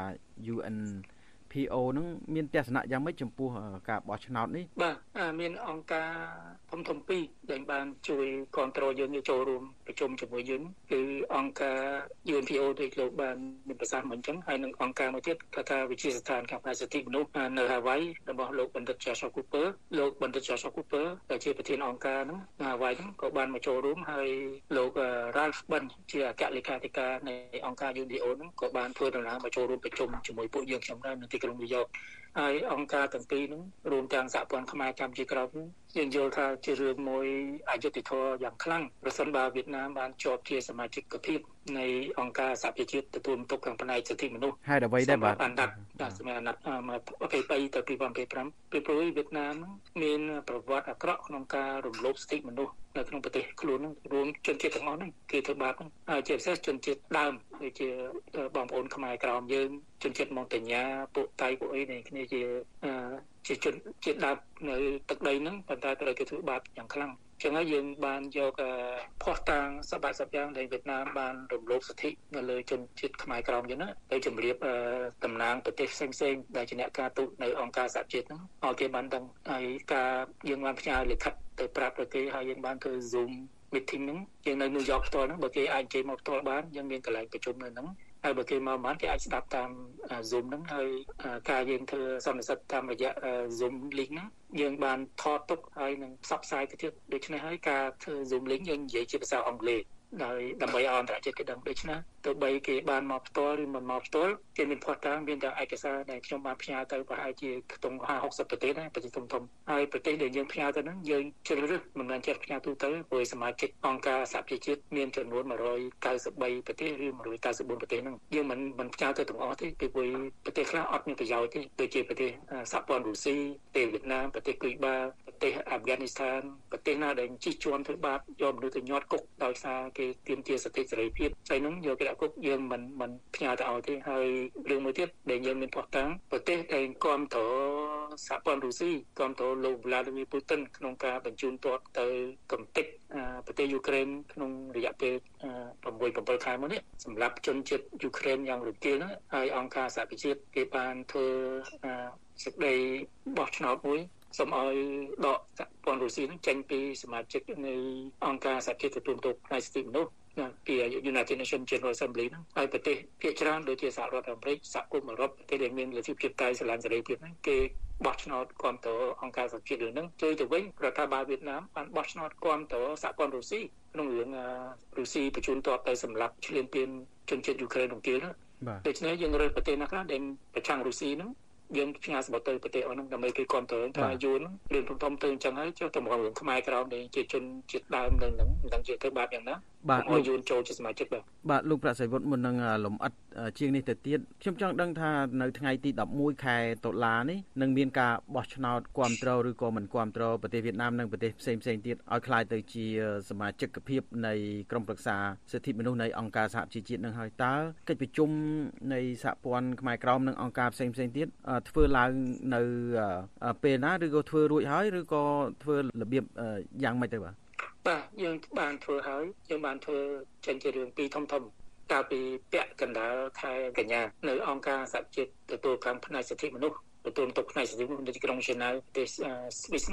UNPO នឹងមានទស្សនៈយ៉ាងម៉េចចំពោះការបោះឆ្នោតនេះបាទមានអង្គការធំពីរដែលបានជួយគ្រប់គ្រងយើងចូលរួមប្រជុំជាមួយយើងគឺអង្គការ UNPO ដែលលោកបានមានប្រសាសន៍មិញអញ្ចឹងហើយនឹងអង្គការមួយទៀតគឺថាវិជាស្ថានខាងផ្នែកសិទ្ធិមនុស្សនៅ Hawaii របស់លោកបណ្ឌិត Joshua Cooper លោកបណ្ឌិត Joshua Cooper ដែលជាប្រធានអង្គការហ្នឹង Hawaii ហ្នឹងក៏បានមកចូលរួមហើយលោក Ralph Bunche ជាអគ្គលេខាធិការនៃអង្គការ UNPO ហ្នឹងក៏បានធ្វើដំណើរមកចូលរួមប្រជុំជាមួយពួកយើងខ្ញុំដែរនៅទីក្រុង New York ហើយអង្គការទាំងពីរហ្នឹងរួមទាំងសហព័ន្ធខ្មែរកម្ពុជាក្រោមយើងយល់ថាជារឿងមួយអយុត្តិធម៌យ៉ាងខ្លាំងប្រសិនបើវៀតណាមបានជាប់ជាសមាជិកភាពនៃអង្គការសហប្រជាជាតិទទួលបន្ទុកខាងផ្នែកសិទ្ធិមនុស្សហើយអ្វីដែរបាទអាណត្តិសម្រាប់អាណត្តិ2023ទៅ2025ពីព្រោះវៀតណាមមានប្រវត្តិអាក្រក់ក្នុងការរំលោភសិទ្ធិមនុស្សនៅក្នុងប្រទេសខ្លួនហ្នឹងរួមជនជាតិទាំងអស់ហ្នឹងគេធ្វើបាបហ្នឹងហើយជាពិសេសជនជាតិដើមដូចជាបងប្អូនខ្មែរក្រោមយើងជនជាតិម៉ុងតាញ៉ាពួកតៃពួកអីនេះគ្នាជាជនជាតិដើមនៅទឹកដីហ្នឹងប៉ុន្តែត្រូវគេធ្វើបាបយ៉ាងខ្លាំងចឹងហើយយើងបានយកភ័ស្តុតាងសបាក់យ៉ាងដែលវៀតណាមបានរំលោភសិទ្ធិនៅលើជនជាតិខ្មែរក្រោមយើងណាទៅជម្រាបតំណាងប្រទេសផ្សេងៗដែលជាអ្នកការទូតនៅអង្គការសហជាតិហ្នឹងឲ្យគេបានដឹងហើយការយើងបានផ្ញើលិខិតទៅប្រាប់ទៅគេហើយយើងបានធ្វើ Zoom meeting ហ្នឹងយើងនៅ New York ផ្ទាល់ហ្នឹងបើគេអាចជិះមកផ្ទាល់បានយើងមានកន្លែងប្រជុំនៅហ្នឹងហើយបើគេមកបានគេអាចស្ដាប់តាម Zoom ហ្នឹងហើយការយើងធ្វើសន្និសីទតាមរយៈ Zoom link ហ្នឹងយើងបានថតទុកហើយនឹងផ្សព្វផ្សាយទៅទៀតដូច្នេះហើយការធ្វើ Zoom link យើងនិយាយជាភាសាអង់គ្លេសដើម្បីឲ្យអន្តរជាតិគេដឹងដូច្នេះទោះបីគេបានមកផ្ទាល់ឬមិនមកផ្ទាល់គេមានភ័ស្តុតាងមានទាំងឯកសារដែលខ្ញុំបានផ្ញើទៅប្រហែលជាខ្ទង់50-60ប្រទេសដែរប្រទេសធំៗហើយប្រទេសដែលយើងផ្ញើទៅហ្នឹងយើងជ្រើសរើសមិនមែនចេះផ្ញើទូទៅព្រោះសមាជិកអង្គការសហប្រជាជាតិមានចំនួន193ប្រទេសឬ194ប្រទេសហ្នឹងយើងមិនផ្ញើទៅទាំងអស់ទេពីព្រោះប្រទេសខ្លះអត់មានប្រយោជន៍ទេដូចជាប្រទេសសហព័ន្ធរុស្ស៊ីប្រទេសវៀតណាមប្រទេសគូបាប្រទេសអាហ្វហ្គានីស្ថានប្រទេសណាដែលជិះជាន់ធ្វើបាបយកមនុស្សទៅញាត់គុកដោយសារគេទាមទារសិទ្ធិសេរីភាពហើយហ្នឹងយកគេដាក់គុកយើងមិនផ្ញើទៅឲ្យទេហើយរឿងមួយទៀតដែលយើងមានភ័ស្តុតាងប្រទេសដែលគ្រប់គ្រងសហព័ន្ធរុស្ស៊ីគ្រប់គ្រងលោក Vladimir Putin ក្នុងការបញ្ជូនទ័ពទៅកំទេចប្រទេសយូក្រែនក្នុងរយៈពេល6-7 ខែមកនេះសម្រាប់ជនជាតិយូក្រែនយ៉ាងរំទាលហ្នឹងហើយអង្គការសហប្រជាជាតិគេបានធ្វើសេចក្តីបោះឆ្នោតមួយសូមឲ្យដកសហព័ន្ធរុស្ស៊ីនឹងចេញពីសមាជិកនៃអង្គការសហជាតិទទួលបន្ទុកផ្នែកសិទ្ធិមនុស្សពី United Nations General Assembly ហ្នឹងហើយប្រទេសភាគច្រើនដូចជាសហរដ្ឋអាមេរិកសហគមន៍អឺរ៉ុបប្រទេសដែលមានលទ្ធិភាពតៃស្រឡាញ់សេរីភាពហ្នឹងគេបោះឆ្នោតគាំទ្រអង្គការសហជាតិរឿងហ្នឹងជួយទៅវិញរដ្ឋាភិបាលវៀតណាមបានបោះឆ្នោតគាំទ្រសហព័ន្ធរុស្ស៊ីក្នុងរឿងរុស្ស៊ីបញ្ជូនទ័ពទៅសម្លាប់ឈ្លានពានជនជាតិយូក្រែនរំទាលហ្នឹងដូច្នេះយើងរើសប្រទេសណាខ្លះដែលប្រឆាំងរុស្ស៊ីហ្នឹងយើងផ្ញើសម្បត្តិទៅប្រទេសអស់ហ្នឹងដើម្បីគេគ្រប់គ្រងថាយូររឿងធំៗទៅអញ្ចឹងហើយចុះតែមករឿងខ្មែរក្រោមដែលជាជនជាតិដើមនឹងហ្នឹងមិនដឹងជាធ្វើបាបយ៉ាងណាបាទលោកយូនចូលជាសមាជិកបាទលោកប្រាក់សីវុឌ្ឍមុននឹងលំអិតជាងនេះទៅទៀតខ្ញុំចង់ដឹងថានៅថ្ងៃទី11ខែតុលានេះនឹងមានការបោះឆ្នោតគាំទ្រឬក៏មិនគាំទ្រប្រទេសវៀតណាមនិងប្រទេសផ្សេងទៀតឲ្យក្លាយទៅជាសមាជិកភាពនៃក្រុមប្រឹក្សាសិទ្ធិមនុស្សនៃអង្គការសហប្រជាជាតិនឹងហើយតើកិច្ចប្រជុំនៃសហព័ន្ធខ្មែរក្រោមនិងអង្គការផ្សេងទៀតធ្វើឡើងនៅពេលណាឬក៏ធ្វើរួចហើយឬក៏ធ្វើរបៀបយ៉ាងម៉េចទៅបាទយើងបានធ្វើហើយយើងបានធ្វើចេញជារឿងពីរធំកាលពីពាក់កណ្ដាលខែកញ្ញានៅអង្គការសហជាតិទទួលកម្មផ្នែកសិទ្ធិមនុស្សទទួលទុកផ្នែកសិទ្ធិមនុស្សនៅទីក្រុង Geneva ប្រទេស Swiss គេ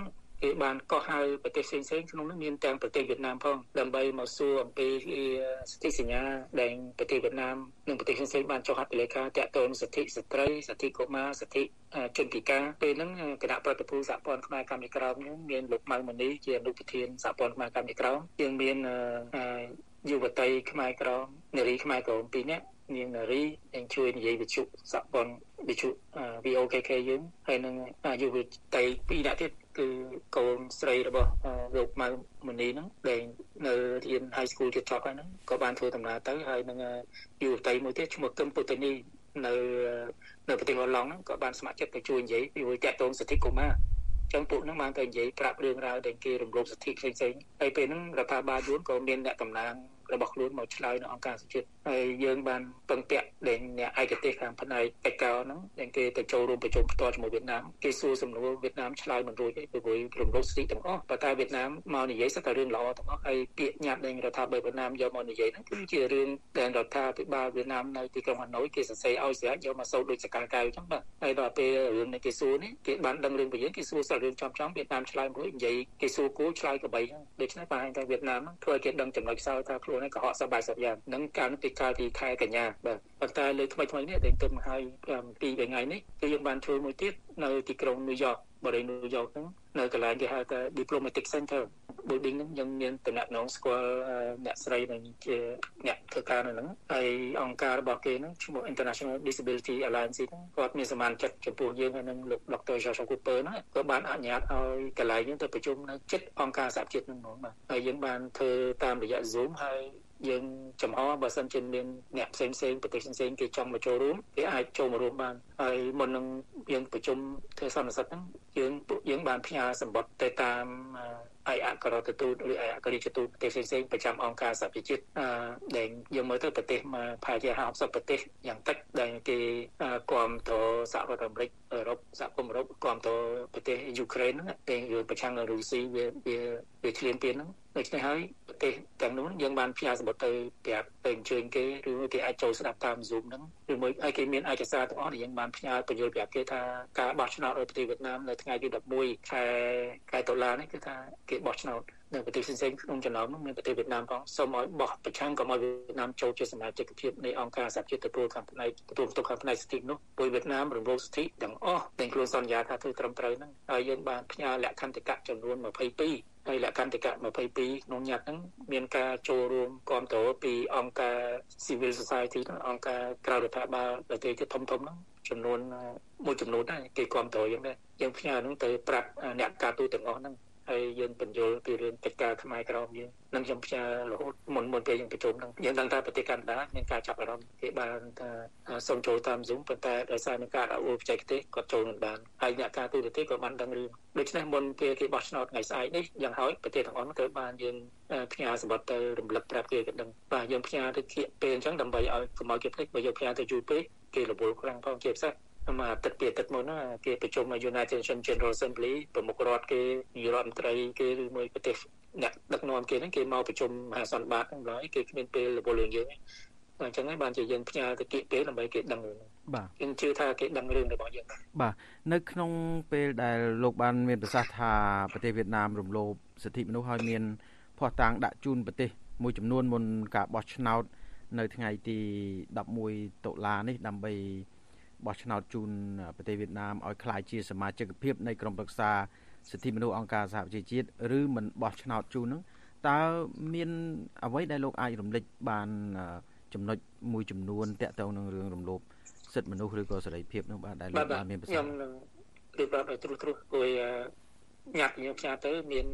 គេបានកោះហៅប្រទេសផ្សេងៗក្នុងនោះមានទាំងប្រទេសវៀតណាមផងដើម្បីមកសួរអំពីសិទ្ធិសញ្ញាដែលប្រទេសវៀតណាមនិងប្រទេសផ្សេងៗបានចុះហត្ថលេខាទាក់ទងសិទ្ធិស្ត្រីសិទ្ធិកុមារសិទ្ធិជនពិការពេលហ្នឹងគណៈប្រតិភូសហព័ន្ធខ្មែរកម្ពុជាក្រោមនេះមានលោកម៉ៅមនីជាអនុប្រធានសហព័ន្ធខ្មែរកម្ពុជាក្រោមយើងមានយុវតីខ្មែរក្រមនារីខ្មែរក្រម2នាក់នាងនារីនឹងជួយនិយាយវិទ្យុសហព័ន្ធវិទ្យុ VOKK យើងហើយនឹងយុវតី2នាក់ទៀតគឺកូនស្រីរបស់លោកម៉ៅមនីហ្នឹងដែលនៅរៀន High School ទៀតចប់ហើយហ្នឹងក៏បានធ្វើដំណើរទៅហើយនឹងយុវតីមួយទៀតឈ្មោះកឹមពុទ្ធនីនៅប្រទេសអ៊ុឡង់ហ្នឹងក៏បានស្ម័គ្រចិត្តទៅជួយនិយាយពីតាក់ទងសិទ្ធិកុមារចឹងពួកហ្នឹងបានទៅនិយាយប្រាប់រឿងរ៉ាវដែលគេរំលោភសិទ្ធិផ្សេងៗហើយពេលហ្នឹងរដ្ឋាភិបាលយួនក៏មានអ្នកតំណាងរបស់ខ្លួនមកឆ្លើយនៅអង្គការសហជាតិហើយយើងបានពឹងពាក់đếnអ្នកឯកទេសខាងផ្នែកកិច្ចការហ្នឹងដែលគេទៅចូលរួមប្រជុំផ្ទាល់ជាមួយវៀតណាមគេសួរសំណួរវៀតណាមឆ្លើយមិនរួចទេព្រោះរំលោភសិទ្ធិទាំងអស់ប៉ុន្តែវៀតណាមមកនិយាយសតែរឿងល្អទាំងអស់ហើយពាក្យញត្តិដែលរដ្ឋាភិបាលវៀតណាមយកមកនិយាយហ្នឹងគឺជារឿងដែលរដ្ឋាភិបាលវៀតណាមនៅទីក្រុងហាណូយគេសរសេរឲ្យស្រាប់យកមកសូត្រដូចសកលកៅអញ្ចឹងបាទហើយដល់ពេលរឿងនេះគេសួរនេះគេបានដឹងរឿងពីយើងគេសួរសាររឿងចំវៀតណាមឆ្លើយមិនរួចនិយាយគេសួរគោឆ្លើយក្របីហ្នឹងដូច្នេះបានតែវៀតណាមធ្វើឲ្យគេដឹងចំណុចខ្សោយថាខ្លួនឯងកុហកសប្បាយយ៉ាងនឹងការពីកាលពីខែកញ្ញាបាទប៉ុន្តែលើថ្មីនេះដែលទៅមកហើយ2ថ្ងៃនេះគឺយើងបានធ្វើមួយទៀតនៅទីក្រុងញូវយ៉កបរិយាញូវយ៉កហ្នឹងនៅកន្លែងគេហៅថា Diplomatic Center building ហ្នឹងយើងមានតំណែងស្គាល់អ្នកស្រីនឹងជាអ្នកធ្វើការនៅហ្នឹងហើយអង្គការរបស់គេហ្នឹងឈ្មោះ International Disability Alliance ហ្នឹងគាត់មានសមានចិត្តចំពោះយើងហើយនឹងលោក Dr. George Cooper ហ្នឹងក៏បានអនុញ្ញាតឲ្យកន្លែងហ្នឹងទៅប្រជុំនៅជិតអង្គការសហជាតិហ្នឹងហ្មងបាទហើយយើងបានធ្វើតាមរយៈ Zoom ហើយយើងចំហបើសិនជាមានអ្នកផ្សេងប្រទេសផ្សេងគេចង់មកចូលរួមគេអាចចូលមករួមបានហើយមុននឹងយើងប្រជុំធ្វើសន្និសីទហ្នឹងយើងបានផ្ញើសម្បត្តិទៅតាមឯកអគ្គរដ្ឋទូតឬឯកអគ្គរដ្ឋទូតប្រទេសផ្សេងប្រចាំអង្គការសហប្រជាជាតិដែលយើងមើលទៅប្រទេសមកប្រហែលជា50ប្រទេសយ៉ាងតិចដែលគេគាំទ្រសហរដ្ឋអាមេរិកអឺរ៉ុបសហគមន៍អឺរ៉ុបគាំទ្រប្រទេសយូក្រែនហ្នឹងដែលយើងប្រឆាំងនឹងរុស្ស៊ីវាឈ្លានពានហ្នឹងដូច្នេះហើយប្រទេសទាំងនោះយើងបានផ្ញើសម្បត្តិទៅប្រាប់ទៅអញ្ជើញគេឬគេអាចចូលស្ដាប់តាម Zoom ហ្នឹងឬមួយឲ្យគេមានឯកសារទាំងអស់ដែលយើងបានផ្ញើបញ្យល់ប្រាប់គេថាការបោះឆ្នោតនៅប្រទេសវៀតណាមនៅថ្ងៃទី11ខែតុលានេះគឺថាគេបោះឆ្នោតនៅប្រទេសផ្សេងៗក្នុងចំណោមនោះមានប្រទេសវៀតណាមផងសូមឲ្យបោះប្រឆាំងកុំឲ្យវៀតណាមចូលជាសមាជិកភាពនៃអង្គការសហជាតិទទួលខាងផ្នែកទទួលបន្ទុកខាងផ្នែកសិទ្ធិនោះដោយវៀតណាមរំលោភសិទ្ធិទាំងអស់ទាំងខ្លួនសន្យាថាធ្វើត្រឹមត្រូវហ្នឹងហើយយើងបានផ្ញើលក្ខន្តិកៈចំនួន22ហើយលក្ខន្តិកៈ22ក្នុងញត្តិហ្នឹងមានការចូលរួមគាំទ្រពីអង្គការ Civil Society អង្គការក្រៅរដ្ឋាភិបាលប្រទេសធំៗហ្នឹងចំនួនមួយចំនួនដែរគេគាំទ្រយើងដែរយើងផ្ញើហ្នឹងទៅប្រាប់អ្នកការទូតទាំងអស់ហ្នឹងហើយយើងបញ្យល់ពីរឿងកិច្ចការខ្មែរក្រមយើងនឹងខ្ញុំផ្ញើរហូតមុនពេលយើងប្រជុំហ្នឹងយើងដឹងថាប្រទេសកាណាដាមានការចាប់អារម្មណ៍គេបានថាសូមចូលតាម Zoom ប៉ុន្តែដោយសារនឹងការអនុវត្តបច្ចេកទេសគាត់ចូលមិនបានហើយអ្នកការទូតប្រទេសក៏បានដឹងរឿងដូច្នេះមុនពេលគេបោះឆ្នោតថ្ងៃស្អែកនេះយ៉ាងហោចប្រទេសទាំងអស់ត្រូវបានយើងផ្ញើសម្បត្តិទៅរំលឹកប្រាប់គេក៏ដឹងបាទយើងផ្ញើទៅគៀកពេលអញ្ចឹងដើម្បីឲ្យកុំឲ្យគេភ្លេចបើយើងផ្ញើទៅយូរពេកគេរវល់ខ្លាំងផងជាពិសេសមកអាទិត្យពីអាទិត្យមុនណាគេប្រជុំ United Nations General Assembly ប្រមុខរដ្ឋគេនាយករដ្ឋមន្ត្រីគេឬមួយប្រទេសអ្នកដឹកនាំគេហ្នឹងគេមកប្រជុំមហាសន្និបាតហ្នឹងឡើយគេគ្មានពេលរវល់រឿងយើងអញ្ចឹងហើយបានជាយើងផ្ញើទៅគៀកពេលដើម្បីគេដឹងរឿងបាទយើងជឿថាគេដឹងរឿងរបស់យើងបាទនៅក្នុងពេលដែលលោកបានមានប្រសាសន៍ថាប្រទេសវៀតណាមរំលោភសិទ្ធិមនុស្សហើយមានភស្តុតាងដាក់ជូនប្រទេសមួយចំនួនមុនការបោះឆ្នោតនៅថ្ងៃទី11តុលានេះដើម្បីបោះឆ្នោតជូនប្រទេសវៀតណាមឲ្យក្លាយជាសមាជិកភាពនៃក្រុមប្រឹក្សាសិទ្ធិមនុស្សអង្គការសហប្រជាជាតិឬមិនបោះឆ្នោតជូនហ្នឹងតើមានអ្វីដែលលោកអាចរំលេចបានចំណុចមួយចំនួនតាក់ទងនឹងរឿងរំលោភសិទ្ធិមនុស្សឬក៏សេរីភាពនោះបាទដែលលោកបានមានប្រសាសន៍ខ្ញុំនឹងរៀបរាប់ឲ្យទ្រុសព្រោះញត្តិខ្ញុំផ្សាយទៅមាន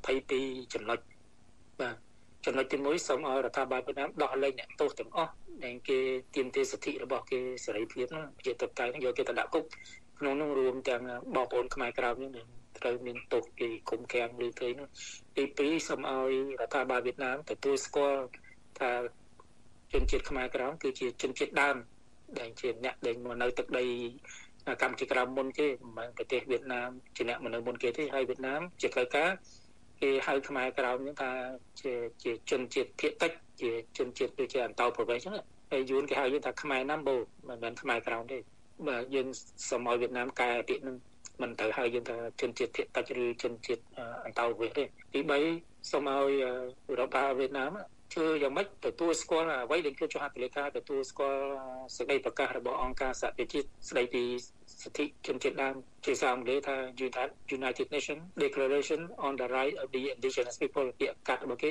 22ចំណុចបាទចំណុចទី1សូមឲ្យរដ្ឋាភិបាលវៀតណាមដោះលែងអ្នកទោសទាំងអស់ដែលគេទាមទារសិទ្ធិរបស់គេសេរីភាពហ្នឹងជាតបតៃហ្នឹងយកគេទៅដាក់គុកក្នុងនោះរួមទាំងបងប្អូនខ្មែរក្រៅនេះត្រូវមានទោសគេគុំខាំងឬទៅនោះទី2សូមឲ្យរដ្ឋាភិបាលវៀតណាមទទួលស្គាល់ថាជនជាតិខ្មែរក្រៅគឺជាជនជាតិដើមដែលជាអ្នកដែលមកនៅទឹកដីកម្ពុជាក្រៅមុនគេមិនមែនប្រទេសវៀតណាមជាអ្នកមកនៅមុនគេទេហើយវៀតណាមជាផ្លូវការគេហៅខ្មែរក្រៅនេះថាជាជនជាតិភាគតិចជាជនជាតិដូចជាអន្តោប្រវេសន៍អញ្ចឹងហើយយួនគេហៅយើងថាខ្មែរណាំបូមិនមែនខ្មែរក្រៅទេបាទយើងសូមឲ្យវៀតណាមកែពាក្យនឹងមិនទៅហើយយើងថាជនជាតិភាគតិចឬជនជាតិអន្តោប្រវេសន៍ទេទី3សូមឲ្យរដ្ឋបាលវៀតណាមធ្វើយ៉ាងម៉េចទទួលស្គាល់អ្វីដែលគេចុះហត្ថលេខាទទួលស្គាល់សេចក្តីប្រកាសរបស់អង្គការសហប្រជាជាតិស្តីពីសិទ្ធិជនជាតិដើមជាភាសាអង់គ្លេសថា United Nations Declaration on the Rights of the Indigenous People ពាក្យកាត់របស់គេ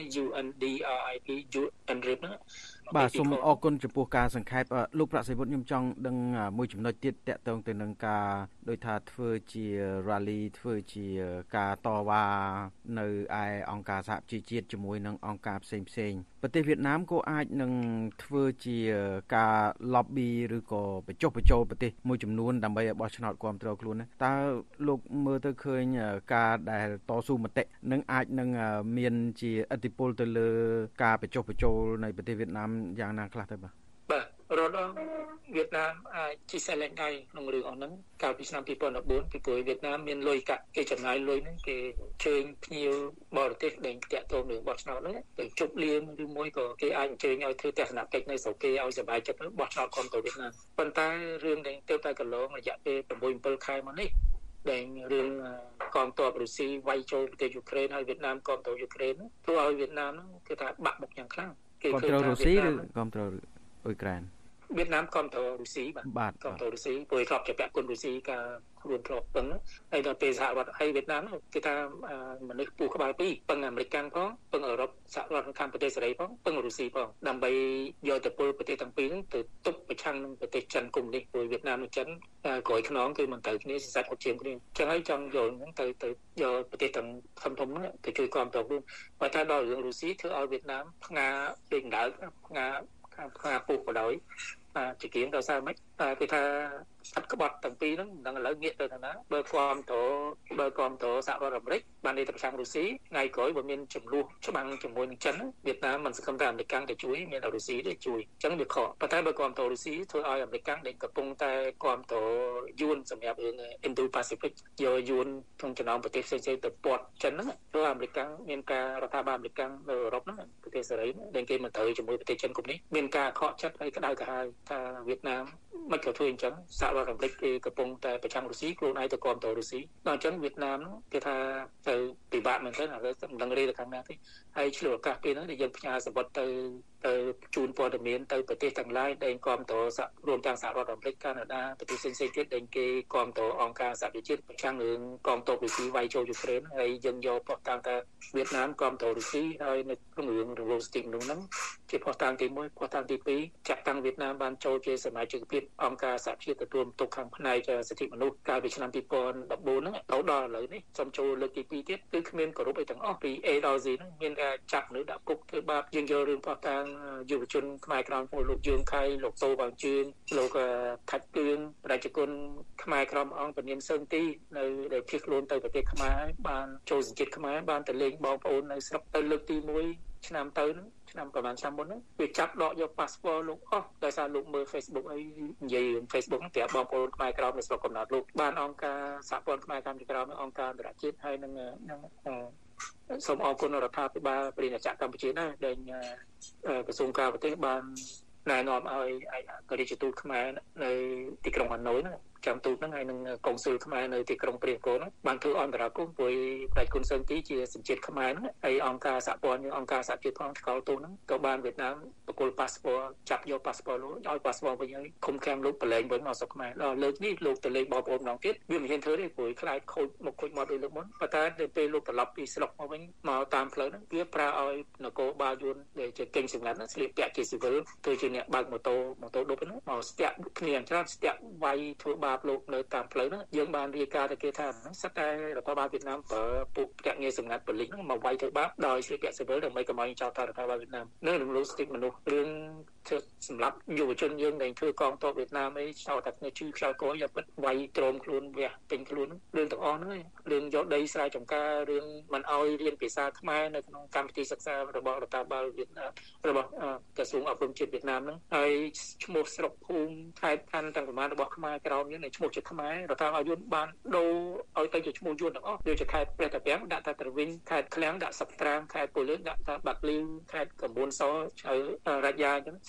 UNDRIP UNRIP ណាបាទសូមអរគុណចំពោះការសង្ខេបលោកប្រាក់សីវុតខ្ញុំចង់ដឹងមួយចំណុចទៀតតកតងទៅនឹងការដោយថាធ្វើជា rally ធ្វើជាការតវ៉ានៅឯអង្គការសហប្រជាជាតិជាមួយនឹងអង្គការផ្សេងប្រទេសវៀតណាមក៏អាចនឹងធ្វើជាការ lobby ឬក៏បញ្ចុះបញ្ចូលប្រទេសមួយចំនួនដើម្បីឲ្យបោះឆ្នោតគ្រប់គ្រងខ្លួនតើលោកមើលទៅឃើញការដែលតស៊ូមតិនឹងអាចនឹងមានជាឥទ្ធិពលទៅលើការបញ្ចុះបញ្ចូលនៃប្រទេសវៀតណាមយ៉ាងណាខ្លះទៅបាទរដ្ឋវៀតណាមអាចជិះសែលេងដៃក្នុងរឿងអស់ហ្នឹងកាលពីឆ្នាំ2014ពីព្រោះវៀតណាមមានលុយកាក់គេចំណាយលុយហ្នឹងគេជើញភ្ញៀវបរទេសដែលតាក់ទងនឹងបោះឆ្នោតហ្នឹងទៅជប់លៀងឬមួយក៏គេអាចអញ្ជើញឲ្យធ្វើទស្សនកិច្ចនៅស្រុកគេឲ្យសប្បាយចិត្តបោះឆ្នោតគ្រប់ទៅវៀតណាមប៉ុន្តែរឿងដែលទៅតែកន្លងរយៈពេល 6-7 ខែមកនេះដែលរឿងកងទ័ពរុស្ស៊ីវាយចូលប្រទេសយូក្រែនហើយវៀតណាមគាំទ្រយូក្រែនធ្វើឲ្យវៀតណាមហ្នឹងគឺថាបាក់មុខយ៉ាងខ្លាំងគេគាំទ្ររុស្ស៊ីឬគាំទ្រអ៊ុយក្រែនវៀតណាមគាំទ្ររុស្ស៊ីបាទគាំទ្ររុស្ស៊ីព្រោះធ្លាប់ជាពាក់គុណរុស្ស៊ីការខ្លួនធ្លាប់ពឹងហើយដល់ពេលសហរដ្ឋហើយវៀតណាមគេថាមនុស្សពូក្បាលពីរពឹងអាមេរិកផងពឹងអឺរ៉ុបសហរដ្ឋខាងប្រទេសសេរីផងពឹងរុស្ស៊ីផងដើម្បីយកទៅពលប្រទេសទាំងពីរហ្នឹងទៅទប់ប្រឆាំងនឹងប្រទេសចិនកុម្មុយនីសព្រោះវៀតណាមនិងចិនក្រោយខ្នងគឺមិនទៅគ្នាសាច់អត់ជាងគ្នាអញ្ចឹងហើយចង់យកហ្នឹងទៅយកប្រទេសទាំងធំហ្នឹងទៅជួយគាំទ្រខ្លួនបើថាដល់រឿងរុស្ស៊ីធ្វើឲ្យវៀតណាមផ្ងាដូចដៅផ្ងាពុះក៏ដោយជាគៀងដល់សារម៉េចគេថាស្អាត់ក្បត់ទាំងពីរហ្នឹងមិនដឹងឥឡូវងាកទៅណាបើគាំទ្រសហរដ្ឋអាមេរិកបាននេះទៅប្រឆាំងរុស្ស៊ីថ្ងៃក្រោយបើមានចំនួនច្បាំងជាមួយនឹងចិនវៀតណាមមិនសង្ឃឹមថាអាមេរិកទៅជួយមានរុស្ស៊ីទេជួយអញ្ចឹងវាខកប៉ុន្តែបើគាំទ្ររុស្ស៊ីធ្វើឲ្យអាមេរិកដែលកំពុងតែគាំទ្រយួនសម្រាប់រឿង Indo-Pacific យកយួនក្នុងចំណោមប្រទេសផ្សេងៗទៅពាត់ចិនហ្នឹងព្រោះអាមេរិកមានការរដ្ឋាភិបាលអាមេរិកនៅអឺរ៉ុបហ្នឹងប្រទេសសេរីដែលគេមិនត្រូវជាមួយប្រទេសចិនកុម្មុយនីសមានការខកចិត្តហើយក្តៅក្រហាយថាវៀតណាមមិនក៏ធ្វើអញ្ចឹងសហរដ្ឋអាមេរិកគេកំពុងតែប្រឆាំងរុស្ស៊ីខ្លួនឯងទៅគាំទ្ររុស្ស៊ីដល់អញ្ចឹងវៀតណាមគេថាទៅពិបាកមែនទែនឥឡូវមិនដឹងរីទៅខាងណាទេហើយឆ្លៀវឱកាសពេលហ្នឹងដែលយើងផ្ញើសម្បត្តិទៅជូនព័ត៌មានទៅប្រទេសទាំងឡាយដែលគាំទ្ររួមទាំងសហរដ្ឋអាមេរិកកាណាដាប្រទេសផ្សេងៗទៀតដែលគេគាំទ្រអង្គការសហប្រជាជាតិប្រឆាំងរឿងកងទ័ពរុស្ស៊ីវាយចូលយូក្រែនហើយយើងយកផុសតាំងថាវៀតណាមគាំទ្ររុស្ស៊ីហើយនៅក្នុងរឿងរលស្ទីកនោះហ្នឹងជាផុសតាំងទី1ផុសតាំងទី2ចាក់តាំងវៀតណាមបានចូលជាសមាជិកភាពអង្គការសហប្រជាជាតិទទួលបន្ទុកខាងផ្នែកសិទ្ធិមនុស្សកាលពីឆ្នាំ2014ហ្នឹងដល់ឥឡូវនេះសូមចូលលើកទី2ទៀតគឺគ្មានគោរពអីទាំងអស់ពី A ដល់ Z ហ្នឹងមានការចាប់មនុស្សដាក់គុកធ្វើបាបយើងយករឿងផុសតាំងយុវជនខ្មែរក្រមលោកយើងខៃលោកតូបាងជឿនលោកថាច់គឿងប្រជាជនខ្មែរក្រមអង្គពនាមសឹងទីនៅដែលភៀសខ្លួនទៅប្រទេសខ្មែរបានចូលសញ្ជាតិខ្មែរបានទៅលេងបងប្អូននៅស្រុកទៅលើកទី1ឆ្នាំទៅឆ្នាំប្រហែលឆ្នាំមុនហ្នឹងវាចាប់ដកយក passport លោកអស់ដោយសារលោកមើល Facebook អីនិយាយរឿង Facebook ហ្នឹងប្រាប់បងប្អូនខ្មែរក្រមនៅស្រុកកំណើតលោកបានអង្គការសហព័ន្ធខ្មែរកម្ពុជាក្រមអង្គការអន្តរជាតិហើយនឹងសូមអរគុណរដ្ឋាភិបាលព្រះរាជាកម្ពុជាដែរដែលក្រសួងការបរទេសបានណែនាំឲ្យឯកអគ្គរដ្ឋទូតខ្មែរនៅទីក្រុងហាណូយហ្នឹងចាំទូតហ្នឹងហើយនឹងកុងស៊ុលខ្មែរនៅទីក្រុងព្រាហ្មណ៍កូនហ្នឹងបានធ្វើអន្តរាគមន៍ព្រោះប្រតិគុណសឹងទីជាសញ្ជាតិខ្មែរហ្នឹងហើយអង្គការសហព័ន្ធនិងអង្គការសហជាតិផងឆ្កល់ទូហ្នឹងក៏បានវៀតណាមបកគល passport ចាប់យក passport លោកឲ្យ passport វិញហើយឃុំឃាំងលោកប្រឡែងវិញមកស្រុកខ្មែរដល់លើកនេះលោកទៅលេងបងប្អូនម្ដងទៀតវាមិនហ៊ានធ្វើទេព្រោះខ្លាចខូចមុខខូចមាត់ដូចលើកមុនប៉ុន្តែដល់ពេលលោកត្រឡប់ពីស្រុកមកវិញមកតាមផ្លូវហ្នឹងវាប្រើឲ្យនគរបាលយួនដែលជាកេងសម្ងាត់ស្លៀកពាក់ជាស៊ីវិលធ្វើជាអ្នកបើកម៉ូតូឌុបហ្នឹងមកស្ទាក់គ្នាច្រើនស្ទាក់វាយធ្វើបាបលោកនៅតាមផ្លូវហ្នឹងយើងបានរាយការណ៍ទៅគេថាហ្នឹងសិតតែរដ្ឋបាលវៀតណាមប្រើពួកភ្នាក់ងារសម្ងាត់ប៉ូលីសហ្នឹងមកវាយធ្វើបាបដោយស្លៀកពាក់ស៊ីវិលដើម្បីកុំឲ្យចោទថារដ្ឋបាលវៀតណាមនៅរំលោភសិទ្ធិមនុស្សរឿងសម្រាប់យុវជនយើងដែលធ្វើកងទ័ពវៀតណាមអីចោទតែគ្នាជឿខ្យល់កយយកពិតវាយទ្រាំខ្លួនវះពេញខ្លួនរឿងទាំងអស់ហ្នឹងរឿងយកដីស្រែចម្ការរឿងមិនឲ្យរៀនភាសាខ្មែរនៅក្នុងកម្មវិធីសិក្សារបស់រដ្ឋាភិបាលវៀតណាមរបស់ក្រសួងអប់រំជាតិវៀតណាមហ្នឹងហើយឈ្មោះស្រុកភូមិខេត្តខណ្ឌទាំងប្រមាណរបស់ខ្មែរក្រោមយើងនៃឈ្មោះជាខ្មែររដ្ឋាភិបាលយួនបានដូរឲ្យទៅជាឈ្មោះយួនទាំងអស់ដូចជាខេត្តព្រះតាពាំងដាក់ថាត្រវិញខេត្តឃ្លាំងដាក់សឹកត្រាំងខេត្តពលឿនដាក់ថាបាក់លីវខេត្តកំពង់សោឆៅរាជយាអញ្ចឹង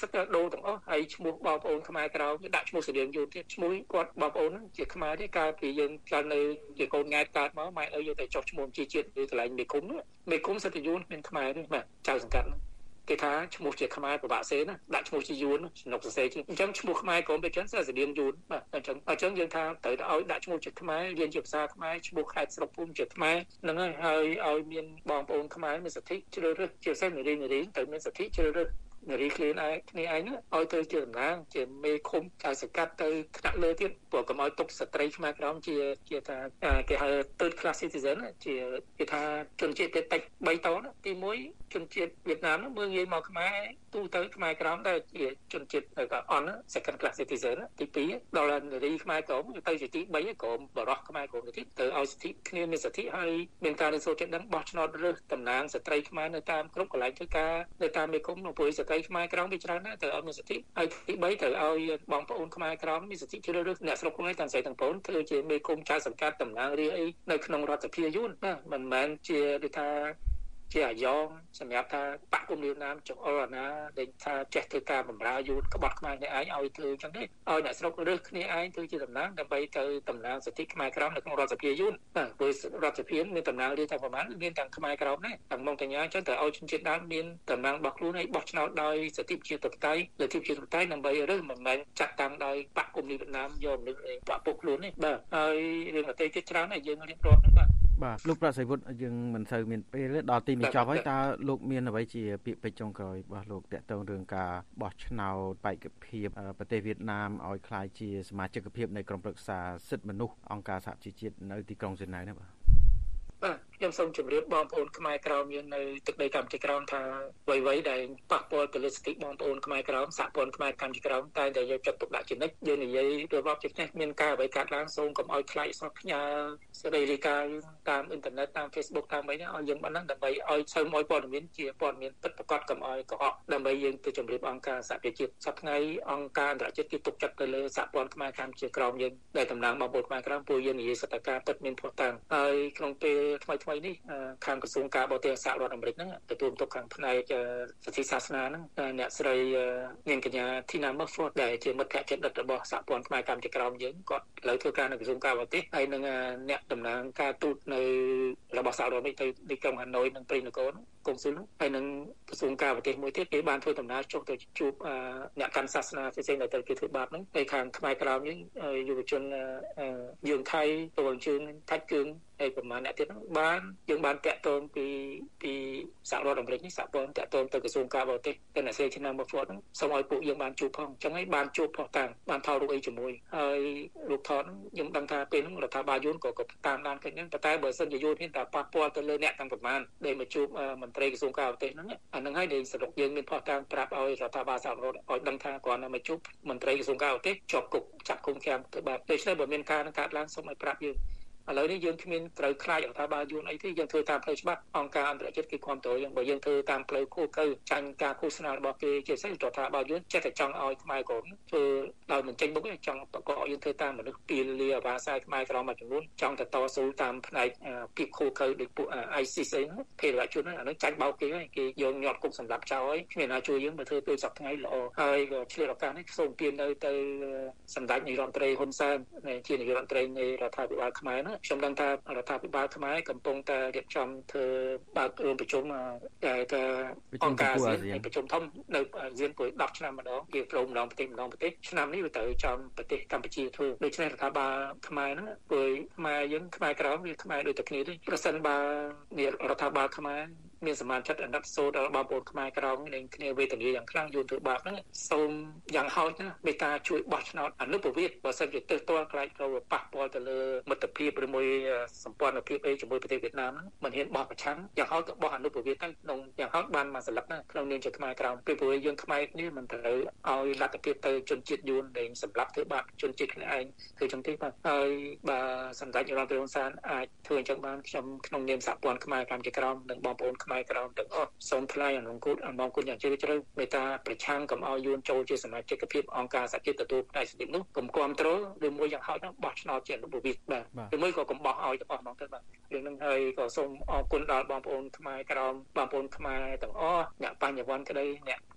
សិតតែដូរទាំងអស់ហើយឈ្មោះបងប្អូនខ្មែរក្រៅដាក់ឈ្មោះស្រៀងយូរទៀតឈ្មោះគាត់បងប្អូនជាខ្មែរទេកាលពីយើងកើតនៅជាកូនង៉ែតកើតមកម៉ែឪយើងតែចុះឈ្មោះជាជាតិពីកន្លែងមេគុំសិតតែយូរមានខ្មែរទេបាទចៅសង្កាត់គេថាឈ្មោះជាខ្មែរប្របាក់សេណាដាក់ឈ្មោះជាយួនស្នុកសរសេរអញ្ចឹងឈ្មោះខ្មែរក៏មិនចឹងស្រៀងយួនបាទអញ្ចឹងយើងថាត្រូវតែឲ្យដាក់ឈ្មោះជាខ្មែររៀនជាភាសាខ្មែរឈ្មោះខេត្តស្រុកភូមិជាខ្មែរហ្នឹងហើយឲ្យមានបងប្អូនខ្មែរមានសិទ្ធិជ្រើសរើសជាពិសេសនារីត្រូវមានសិទ្ធិជ្រើសរើសនារីគ្នាឯងឲ្យទៅជាតំណាងជាមេឃុំចៅសង្កាត់ទៅថ្នាក់លើទៀតព្រោះកុំឲ្យទុកស្ត្រីខ្មែរក្រមជាថាគេហៅ third class citizen ជាគេថាជនជាតិតិច3តនទី1ជនជាតិវៀតណាមមើលងាយមកខ្មែរទូទៅខ្មែរក្រមដែលជាជនជាតិក៏អន់ second class citizen ទី2ដល់នារីខ្មែរក្រមទៅជាទី3ក្រមបរោះខ្មែរក្រមទៅទៅឲ្យសិទ្ធិគ្នាមានសិទ្ធិហើយមានការរៀនសូត្រចេះដឹងបោះឆ្នោតរើសតំណាងស្ត្រីខ្មែរនៅតាមគ្រប់កន្លែងធ្វើការនៅតាមមេឃុំនៅព្រោះស្ត្រីខ្មែរក្រមវាច្រើនណាស់ត្រូវឲ្យមានសិទ្ធិហើយទី3ត្រូវឲ្យបងប្អូនខ្មែរក្រមមានសិទ្ធិជ្រើសរើសអ្នកស្រុកខ្លួនឯងទាំងស្រីទាំងប្អូនធ្វើជាមេឃុំចៅសង្កាត់តំណាងរាស្ត្រអីនៅក្នុងរដ្ឋសភាយួនណាមិនមែនជាដូចថាជាអាយ៉ងសម្រាប់ថាបកគុំវៀតណាមចុះអល់ណាដែលថាចេះធ្វើការបម្រើយួនក្បត់ខ្មែរនេះឯងឲ្យធ្វើអញ្ចឹងទេឲ្យអ្នកស្រុករើសគ្នាឯងធ្វើជាតំណាងដើម្បីទៅតំណាងសិទ្ធិខ្មែរក្រមនៅក្នុងរដ្ឋសភាយួនបាទព្រោះរដ្ឋសភាមានតំណាងរាស្ត្រតែប្រហែលមានទាំងខ្មែរក្រមដែរទាំងមកទាំងញ៉ាអញ្ចឹងត្រូវឲ្យជនជាតិដើមមានតំណាងរបស់ខ្លួនឲ្យបោះឆ្នោតដោយសិទ្ធិប្រជាធិបតេយ្យលទ្ធិប្រជាធិបតេយ្យដើម្បីរើសមិនមែនចាត់តាំងដោយបកគុំវៀតណាមយកមនុស្សបកពុកខ្លួនទេបាទហើយរឿងប្រទេសជាតិច្រើនដែរយើងរៀបរាប់ហ្នឹងបាទលោកប្រសិទ្ធវុឌ្ឍយើងមិនសូវមានពេលដល់ទីនេះចប់ហើយតើលោកមានអ្វីជាពាក្យពេចន៍ចុងក្រោយរបស់លោកតាក់ទងរឿងការបោះឆ្នោតបេក្ខភាពប្រទេសវៀតណាមឲ្យក្លាយជាសមាជិកភាពនៃក្រុមប្រឹក្សាសិទ្ធិមនុស្សអង្គការសហជីវជាតិនៅទីក្រុងហ្សឺណែវនេះបាទខ្ញុំសូមជម្រាបបងប្អូនខ្មែរក្រមយើងនៅទឹកដីកម្ពុជាក្រមថាអ្វីៗដែលប៉ះពាល់ទៅលើសិទ្ធិបងប្អូនខ្មែរក្រមសហព័ន្ធខ្មែរកម្ពុជាក្រមតែយកចិត្តទុកដាក់ជានិច្ចយើងនិយាយរាប់ជានេះមានការអ្វីកើតឡើងសូមកុំឲ្យខ្លាចសោះផ្ញើសេរីរាយការណ៍តាមអ៊ីនធឺណិតតាម Facebook តាមអីហ្នឹងឲ្យយើងបានហ្នឹងដើម្បីឲ្យសូមឲ្យព័ត៌មានជាព័ត៌មានពិតប្រាកដកុំឲ្យកុហកដើម្បីយើងទៅជម្រាបអង្គការសហប្រជាជាតិសប្តាហ៍ថ្ងៃអង្គការអន្តរជាតិគេទុកចិត្តទៅលើសហព័ន្ធខ្មែរកម្ពុជាក្រមយើងដែលតំណាងបងប្អូនខ្មែរក្រមពួកយើងនិយាយសតការពិតមានភស្តុតាងហើយក្នុងពេលថ្មីនេះខាងក្រសួងការបរទេសសហរដ្ឋអាមេរិកហ្នឹងទទួលបន្ទុកខាងផ្នែកសិទ្ធិសាសនាហ្នឹងអ្នកស្រីនាងកញ្ញា Tina Murford ដែលជាមិត្តភក្តិជិតដិតរបស់សហព័ន្ធខ្មែរកម្ពុជាក្រមយើងគាត់ឥឡូវធ្វើការនៅក្រសួងការបរទេសហើយនឹងអ្នកតំណាងការទូតនៅរបស់សហរដ្ឋអាមេរិកទៅទីក្រុងហាណូយនិងព្រៃនគរកុងស៊ុលហើយនឹងក្រសួងការបរទេសមួយទៀតគេបានធ្វើដំណើរចុះទៅជួបអ្នកកាន់សាសនាផ្សេងៗដែលទៅគេធ្វើបាបហ្នឹងហើយខាងខ្មែរក្រមយើងយុវជនយើងថៃទៅអញ្ជើញថាច់គឿងហើយប្រហែលអ្នកទៀតហ្នឹងយើងបានតាក់ទងពីសហរដ្ឋអាមេរិកនេះសហព័ន្ធតាក់ទងទៅក្រសួងការបរទេសទៅអ្នកស្រីឆ្នាំមកហ្វតហ្នឹងសូមឲ្យពួកយើងបានជួបផងអញ្ចឹងហើយបានជួបផុសតាំងបានថតរូបអីជាមួយហើយរូបថតខ្ញុំដឹងថាពេលហ្នឹងរដ្ឋាភិបាលយួនក៏តាមដានឃើញហ្នឹងតែបើសិនជាយួនហ៊ានតែប៉ះពាល់ទៅលើអ្នកទាំងប្រមាណដែលមកជួបមន្ត្រីក្រសួងការបរទេសហ្នឹងអាហ្នឹងហើយដែលសរុបយើងមានផុសតាំងប្រាប់ឲ្យរដ្ឋាភិបាលសហរដ្ឋឲ្យដឹងថាគាត់នៅមកជួបមន្ត្រីក្រសួងការបរទេសជាប់គុកចាក់គុំឃាំងទៅបាទដូច្នេះបើមានការនឹងកើតឡើងសូមឲ្យប្រាប់យើងឥឡូវនេះយើងគ្មានត្រូវខ្លាចរដ្ឋាភិបាលយួនអីទេយើងធ្វើតាមផ្លូវច្បាប់អង្គការអន្តរជាតិគេគ្រប់គ្រងយើងបើយើងធ្វើតាមផ្លូវគោលកៅចាញ់ការឃោសនារបស់គេជាពិសេសរដ្ឋាភិបាលយួនចេះតែចង់ឲ្យខ្មែរក្រមធ្វើដោយមិនចេញមុខទេចង់បកកយើងធ្វើតាមមនុស្សពីលាអាបាសាយខ្មែរក្រមមួយចំនួនចង់ទៅតស៊ូតាមផ្នែកពីគោលកៅដូចពួក ICC ហ្នឹងភេរវជនហ្នឹងអានឹងចាញ់បោកគេហើយគេយកញាត់គុកសម្រាប់ចោលហើយគ្មានណាជួយយើងបើធ្វើពេលសប្តាហ៍ថ្ងៃល្អហើយក៏ឆ្លៀតឱកាសនេះសូមពៀនទៅសម្ដេចនាយរដ្ឋមន្ត្រីហ៊ុនសែនជានាយករដ្ឋមន្ត្រីនៃរដ្ឋាភិបាលខ្មែរណាខ្ញុំដឹងថារដ្ឋាភិបាលខ្មែរកំពុងតែរៀបចំធ្វើបើករួមប្រជុំតែអង្គការអាស៊ានប្រជុំធំនៅអាស៊ានពេល10ឆ្នាំម្ដងវាប្រមម្ដងប្រទេសឆ្នាំនេះវាទៅចំប្រទេសកម្ពុជាធ្វើដូច្នេះរដ្ឋាភិបាលខ្មែរហ្នឹងព្រោះខ្មែរយើងខ្មែរក្រមវាខ្មែរដូចតែគ្នាទេប្រសិនបើរដ្ឋាភិបាលខ្មែរមានសមាជិកអាណិតសូត្រដល់បងប្អូនខ្មែរក្រមនឹងគ្នាវេទនាយ៉ាងខ្លាំងយួនធ្វើបាបហ្នឹងសូមយ៉ាងហោចណាមេត្តាជួយបោះឆ្នោតអនុប្រវេតបើសិនជាទើសទាល់ខ្លាចទៅប៉ះពាល់ទៅលើមិត្តភាពឬមួយសម្ព័ន្ធភាពអីជាមួយប្រទេសវៀតណាមហ្នឹងមិនហ៊ានបោះប្រឆាំងយ៉ាងហោចក៏បោះអនុប្រវេតទៅក្នុងយ៉ាងហោចបានមកសន្លឹកណាក្នុងនាមជាខ្មែរក្រមពីព្រោះយើងខ្មែរនេះមិនត្រូវឲ្យលទ្ធភាពទៅជនជាតិយួនដែលសម្លាប់ធ្វើបាបជនជាតិខ្លួនឯងគឺចឹងទេបាទហើយបើសម្ដេចរដ្ឋមន្ត្រីហ៊ុនសែនអាចធ្វើអញ្ចឹងបានខ្ញុំក្នុងនាមសហព័ន្ធខ្មែរកម្ពុជាក្រមនិងបងប្អូនខ្មែរក្រមទាំងអស់សូមថ្លែងអនុគមយ៉ាងជ្រាលជ្រៅមេត្តាប្រឆាំងកុំឲ្យយួនចូលជាសមាជិកភាពអង្គការសហជាតិទទួលផ្នែកសិទ្ធិនោះកុំគាំទ្រឬមួយយ៉ាងហោចបោះឆ្នោតជាអនុប្រវេតបាទឬមួយក៏កុំបោះឲ្យទាំងអស់ហ្មងទៅបាទរឿងហ្នឹងហើយក៏សូមអរគុណដល់បងប្អូនខ្មែរក្រមបងប្អូនខ្មែរទាំងអស់អ្នកបញ្ញវន្តក្តីអ្នក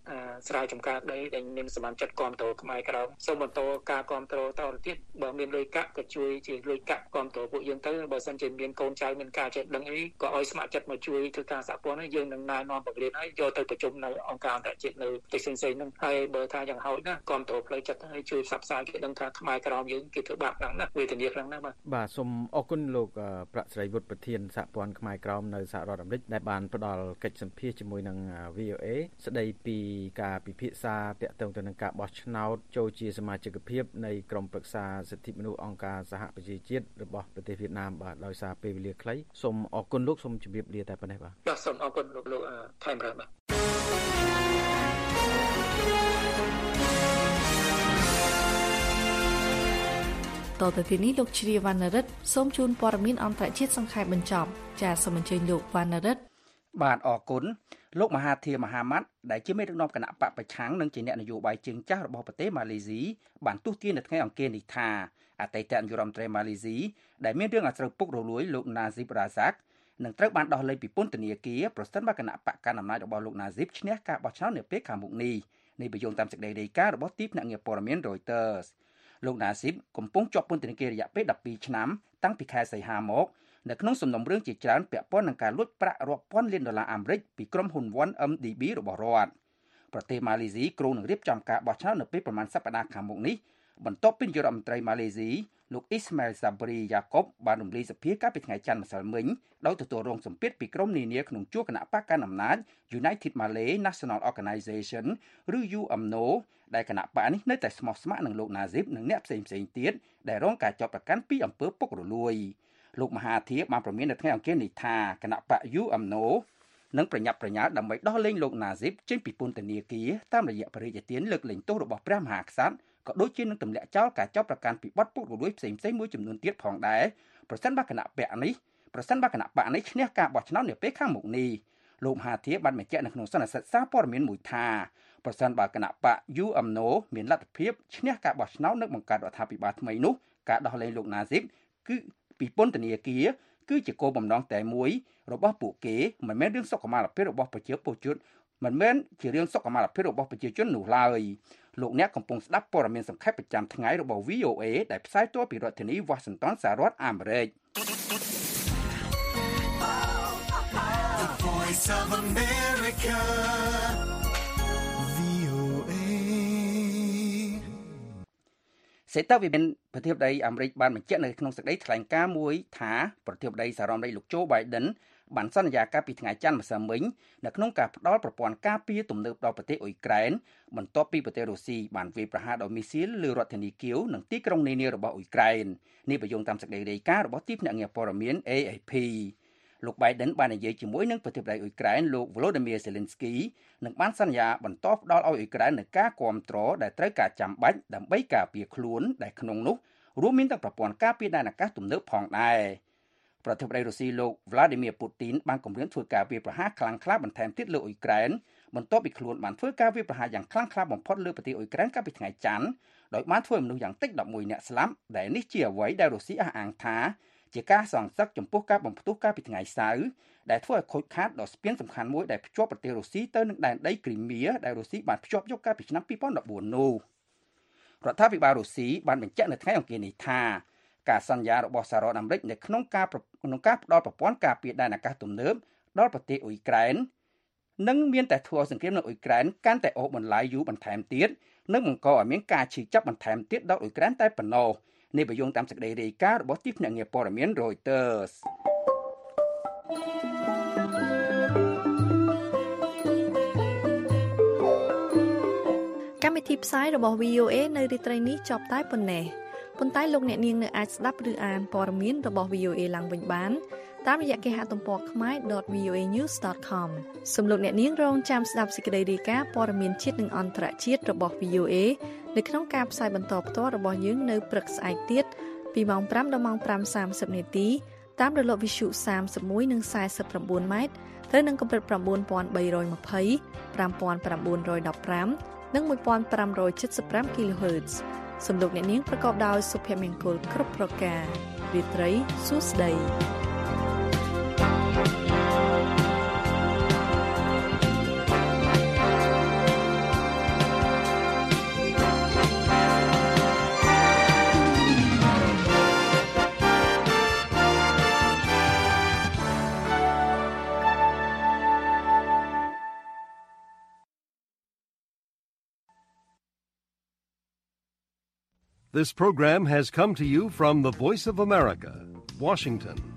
ស្រាវចម្ការដីដែលមានសមាជិកគាំទ្រខ្មែរក្រមសូមបន្តការគាំទ្រតទៅទៀតបើមានលុយកាក់ក៏ជួយជាលុយកាក់គាំទ្រពួកយើងទៅបើសិនជាមានកូនចៅមានការចេះដឹងអីក៏ឲ្យស្ម័គ្រចិត្តមកជួយធ្វើការសហព័ន្ធយើងនឹងណែនាំបង្រៀនឲ្យយកទៅប្រជុំនៅអង្គការអន្តរជាតិនៅទីផ្សេងៗហ្នឹងហើយបើថាយ៉ាងហោចណាគាំទ្រផ្លូវចិត្តឲ្យជួយផ្សព្វផ្សាយគេដឹងថាខ្មែរក្រមយើងគេធ្វើបាបខ្លាំងណាស់វេទនាខ្លាំងណាស់បាទសូមអរគុណលោកប្រាក់ស្រីវុឌ្ឍប្រធានសហព័ន្ធខ្មែរក្រមនៅសហរដ្ឋអាមេរិកដែលបានផ្ដល់កិច្ចសម្ភាសជាមួយនឹង VOA ស្ដីពីការពិភាក្សាទាក់ទងទៅនឹងការបោះឆ្នោតចូលជាសមាជិកភាពនៃក្រុមប្រឹក្សាសិទ្ធិមនុស្សអង្គការសហប្រជាជាតិរបស់ប្រទេសវៀតណាមបាទដោយសារពេលវេលាខ្លីសូមអរគុណលោកសូមជម្រាបលាតែប៉ុណ្ណេះបាទសូមអរគុណលោកថៃមរ៉ាបាទតទៅទីនេះលោកជ្រាវណ្ណរិទ្ធសូមជូនព័ត៌មានអន្តរជាតិសង្ខេបបញ្ចប់ចាសសូមអញ្ជើញលោកវណ្ណរិទ្ធបាទអរគុណលោកមហាធាមហាម៉ាត់ដែលជាមេដឹកនាំគណៈបកប្រឆាំងនិងជាអ្នកនយោបាយជើងចាស់របស់ប្រទេសម៉ាឡេស៊ីបានទស្សទាយនៅថ្ងៃអង្គារនេះថាអតីតនាយករដ្ឋមន្ត្រីម៉ាឡេស៊ីដែលមានរឿងអាស្រូវពុករលួយលោកណាស៊ីបរ៉ាហ្សាក់នឹងត្រូវបានដោះលែងពីពន្ធនាគារប្រសិនបើគណៈបកកណ្ដាលអំណាចរបស់លោកណាស៊ីបឈ្នះការបោះឆ្នោតនៅពេលខាងមុខនេះបញ្យល់តាមសេចក្តីរាយការណ៍របស់ទីភ្នាក់ងារព័ត៌មាន Reuters លោកណាស៊ីបកំពុងជាប់ពន្ធនាគាររយៈពេល12ឆ្នាំតាំងពីខែសីហាមកនៅក្នុងសំណុំរឿងជាច្រើនពាក់ព័ន្ធនឹងការលួចប្រាក់រាប់ពាន់លានដុល្លារអាមេរិកពីក្រុមហ៊ុន 1MDB របស់រដ្ឋប្រទេសម៉ាឡេស៊ីគ្រោងនឹងរៀបចំការបោះឆ្នោតនៅពេលប្រមាណសប្តាហ៍ខាងមុខនេះបន្ទាប់ពីនាយករដ្ឋមន្ត្រីម៉ាឡេស៊ីលោកអ៊ីស្ម៉ាអែលសាប្រីយ៉ាកុបបានរំលាយសភាកាលពីថ្ងៃច័ន្ទម្សិលមិញដោយទទួលរងសម្ពាធពីក្រុមនានាក្នុងជួរគណៈបកកណ្ដាលអំណាច United Malay National Organization ឬ UMNO ដែលគណៈបកនេះនៅតែស្មោះស្ម័គ្រនឹងលោកណាស៊ីបនិងអ្នកផ្សេងៗទៀតដែលរងការចាប់ប្រកាន់ពីអំពើពុករលួយលោកមហាធាបានប្រមាននៅថ្ងៃអង្គារនេះថាគណៈបក UMNO នឹងប្រញាប់ប្រញាល់ដើម្បីដោះលែងលោកណាស៊ីបចេញពីពន្ធនាគារតាមរយៈបរិយាទានលើកលែងទោសរបស់ព្រះមហាក្សត្រក៏ដូចជានឹងទម្លាក់ចោលការចាប់ប្រកាន់ពីបទពុករលួយផ្សេងៗមួយចំនួនទៀតផងដែរប្រសិនបើគណៈបកនេះឈ្នះការបោះឆ្នោតនាពេលខាងមុខនេះលោកមហាធាបានបញ្ជាក់នៅក្នុងសន្និសីទសារព័ត៌មានមួយថាប្រសិនបើគណៈបក UMNO មានលទ្ធភាពឈ្នះការបោះឆ្នោតនិងបង្កើតរដ្ឋាភិបាលថ្មីនោះការដោះលែងលោកណាស៊ីបគឺពីពន្ធនាគារគឺជាគោលបំណងតែមួយរបស់ពួកគេមិនមែនរឿងសុខុមាលភាពរបស់ប្រជាពលជននោះឡើយលោកអ្នកកំពុងស្ដាប់ព័ត៌មានសង្ខេបប្រចាំថ្ងៃរបស់ VOA ដែលផ្សាយផ្ទាល់ពីរដ្ឋធានី Washington សហរដ្ឋអាមេរិកសេតវិមានប្រធានាធិបតីអាមេរិកបានបញ្ជាក់នៅក្នុងសេចក្តីថ្លែងការណ៍មួយថាប្រធានាធិបតីសហរដ្ឋអាមេរិកលោកโจ Biden បានសន្យាកាលពីថ្ងៃច័ន្ទម្សិលមិញនៅក្នុងការផ្ដល់ប្រព័ន្ធការពារទំនើបដល់ប្រទេសអ៊ុយក្រែនបន្ទាប់ពីប្រទេសរុស្ស៊ីបានវាយប្រហារដោយមីស៊ីលលើរដ្ឋធានីគៀវនិងទីក្រុងនានារបស់អ៊ុយក្រែននេះបញ្យល់តាមសេចក្តីរាយការណ៍របស់ទីភ្នាក់ងារព័ត៌មាន AFP លោក Biden បាននិយាយជាមួយនឹងប្រធានាធិបតីអ៊ុយក្រែនលោក Volodymyr Zelensky និងបានសន្យាបន្តផ្ដល់ឲ្យអ៊ុយក្រែននូវការគាំទ្រដែលត្រូវការចាំបាច់ដើម្បីការពារខ្លួនដែលក្នុងនោះរួមមានទាំងប្រព័ន្ធការពារដែនអាកាសទំនើបផងដែរប្រធានាធិបតីរុស្ស៊ីលោក Vladimir Putin បានគម្រាមធ្វើការវាយប្រហារខ្លាំងក្លាបន្ថែមទៀតលើអ៊ុយក្រែនបន្ទាប់ពីខ្លួនបានធ្វើការវាយប្រហារយ៉ាងខ្លាំងក្លាបំផុតលើប្រទេសអ៊ុយក្រែនកាលពីថ្ងៃច័ន្ទដោយបានធ្វើមនុស្សយ៉ាងតិច11នាក់ស្លាប់ដែលនេះជាអ្វីដែលរុស្ស៊ីអះអាងថាជាការសងសឹកចំពោះការបំផ្ទុះកាលពីថ្ងៃសៅរ៍ដែលធ្វើឲ្យខូចខាតដល់ស្ពានសំខាន់មួយដែលភ្ជាប់ប្រទេសរុស្ស៊ីទៅនឹងដែនដីគ្រីមៀដែលរុស្ស៊ីបានភ្ជាប់យកកាលពីឆ្នាំ2014នោះរដ្ឋាភិបាលរុស្ស៊ីបានបញ្ជាក់នៅថ្ងៃអង្គារនេះថាការសន្យារបស់សហរដ្ឋអាមេរិកនៅក្នុងការផ្ដល់ប្រព័ន្ធការពារដែនអាកាសទំនើបដល់ប្រទេសអ៊ុយក្រែននឹងមានតែធ្វើឲ្យសង្គ្រាមនៅអ៊ុយក្រែនកាន់តែអូសបន្លាយយូរបន្ថែមទៀតនិងបង្កឲ្យមានការឈឺចាប់បន្ថែមទៀតដល់អ៊ុយក្រែនតែប៉ុណ្ណោះនេះបញ្យល់តាមសេចក្តីរាយការណ៍របស់ទីភ្នាក់ងារព័ត៌មាន Reuters កម្មវិធីផ្សាយរបស់ VOA នៅរាត្រីនេះចប់តែប៉ុណ្ណេះប៉ុន្តែលោកអ្នកនាងនៅអាចស្ដាប់ឬអានព័ត៌មានរបស់ VOA ឡើងវិញបានតាមរយៈគេហទំព័រ khmer.voanews.com សូមលោកអ្នកនាងរងចាំស្ដាប់សេចក្តីរាយការណ៍ព័ត៌មានជាតិនិងអន្តរជាតិរបស់ VOA នៅក្នុងការផ្សាយបន្តផ្ទាល់របស់យើងនៅព្រឹកស្អែកទៀតពីម៉ោង 5 ដល់ម៉ោង 5:30 នាទីតាមរលកវិទ្យុ 31 និង 49 ម៉ែត្រត្រូវនឹងកម្រិត 9320 5915 និង 1575 kHz សំលោកអ្នកនាងប្រកបដោយសុភមង្គលគ្រប់ប្រការរាត្រីសួស្តី This program has come to you from the Voice of America, Washington.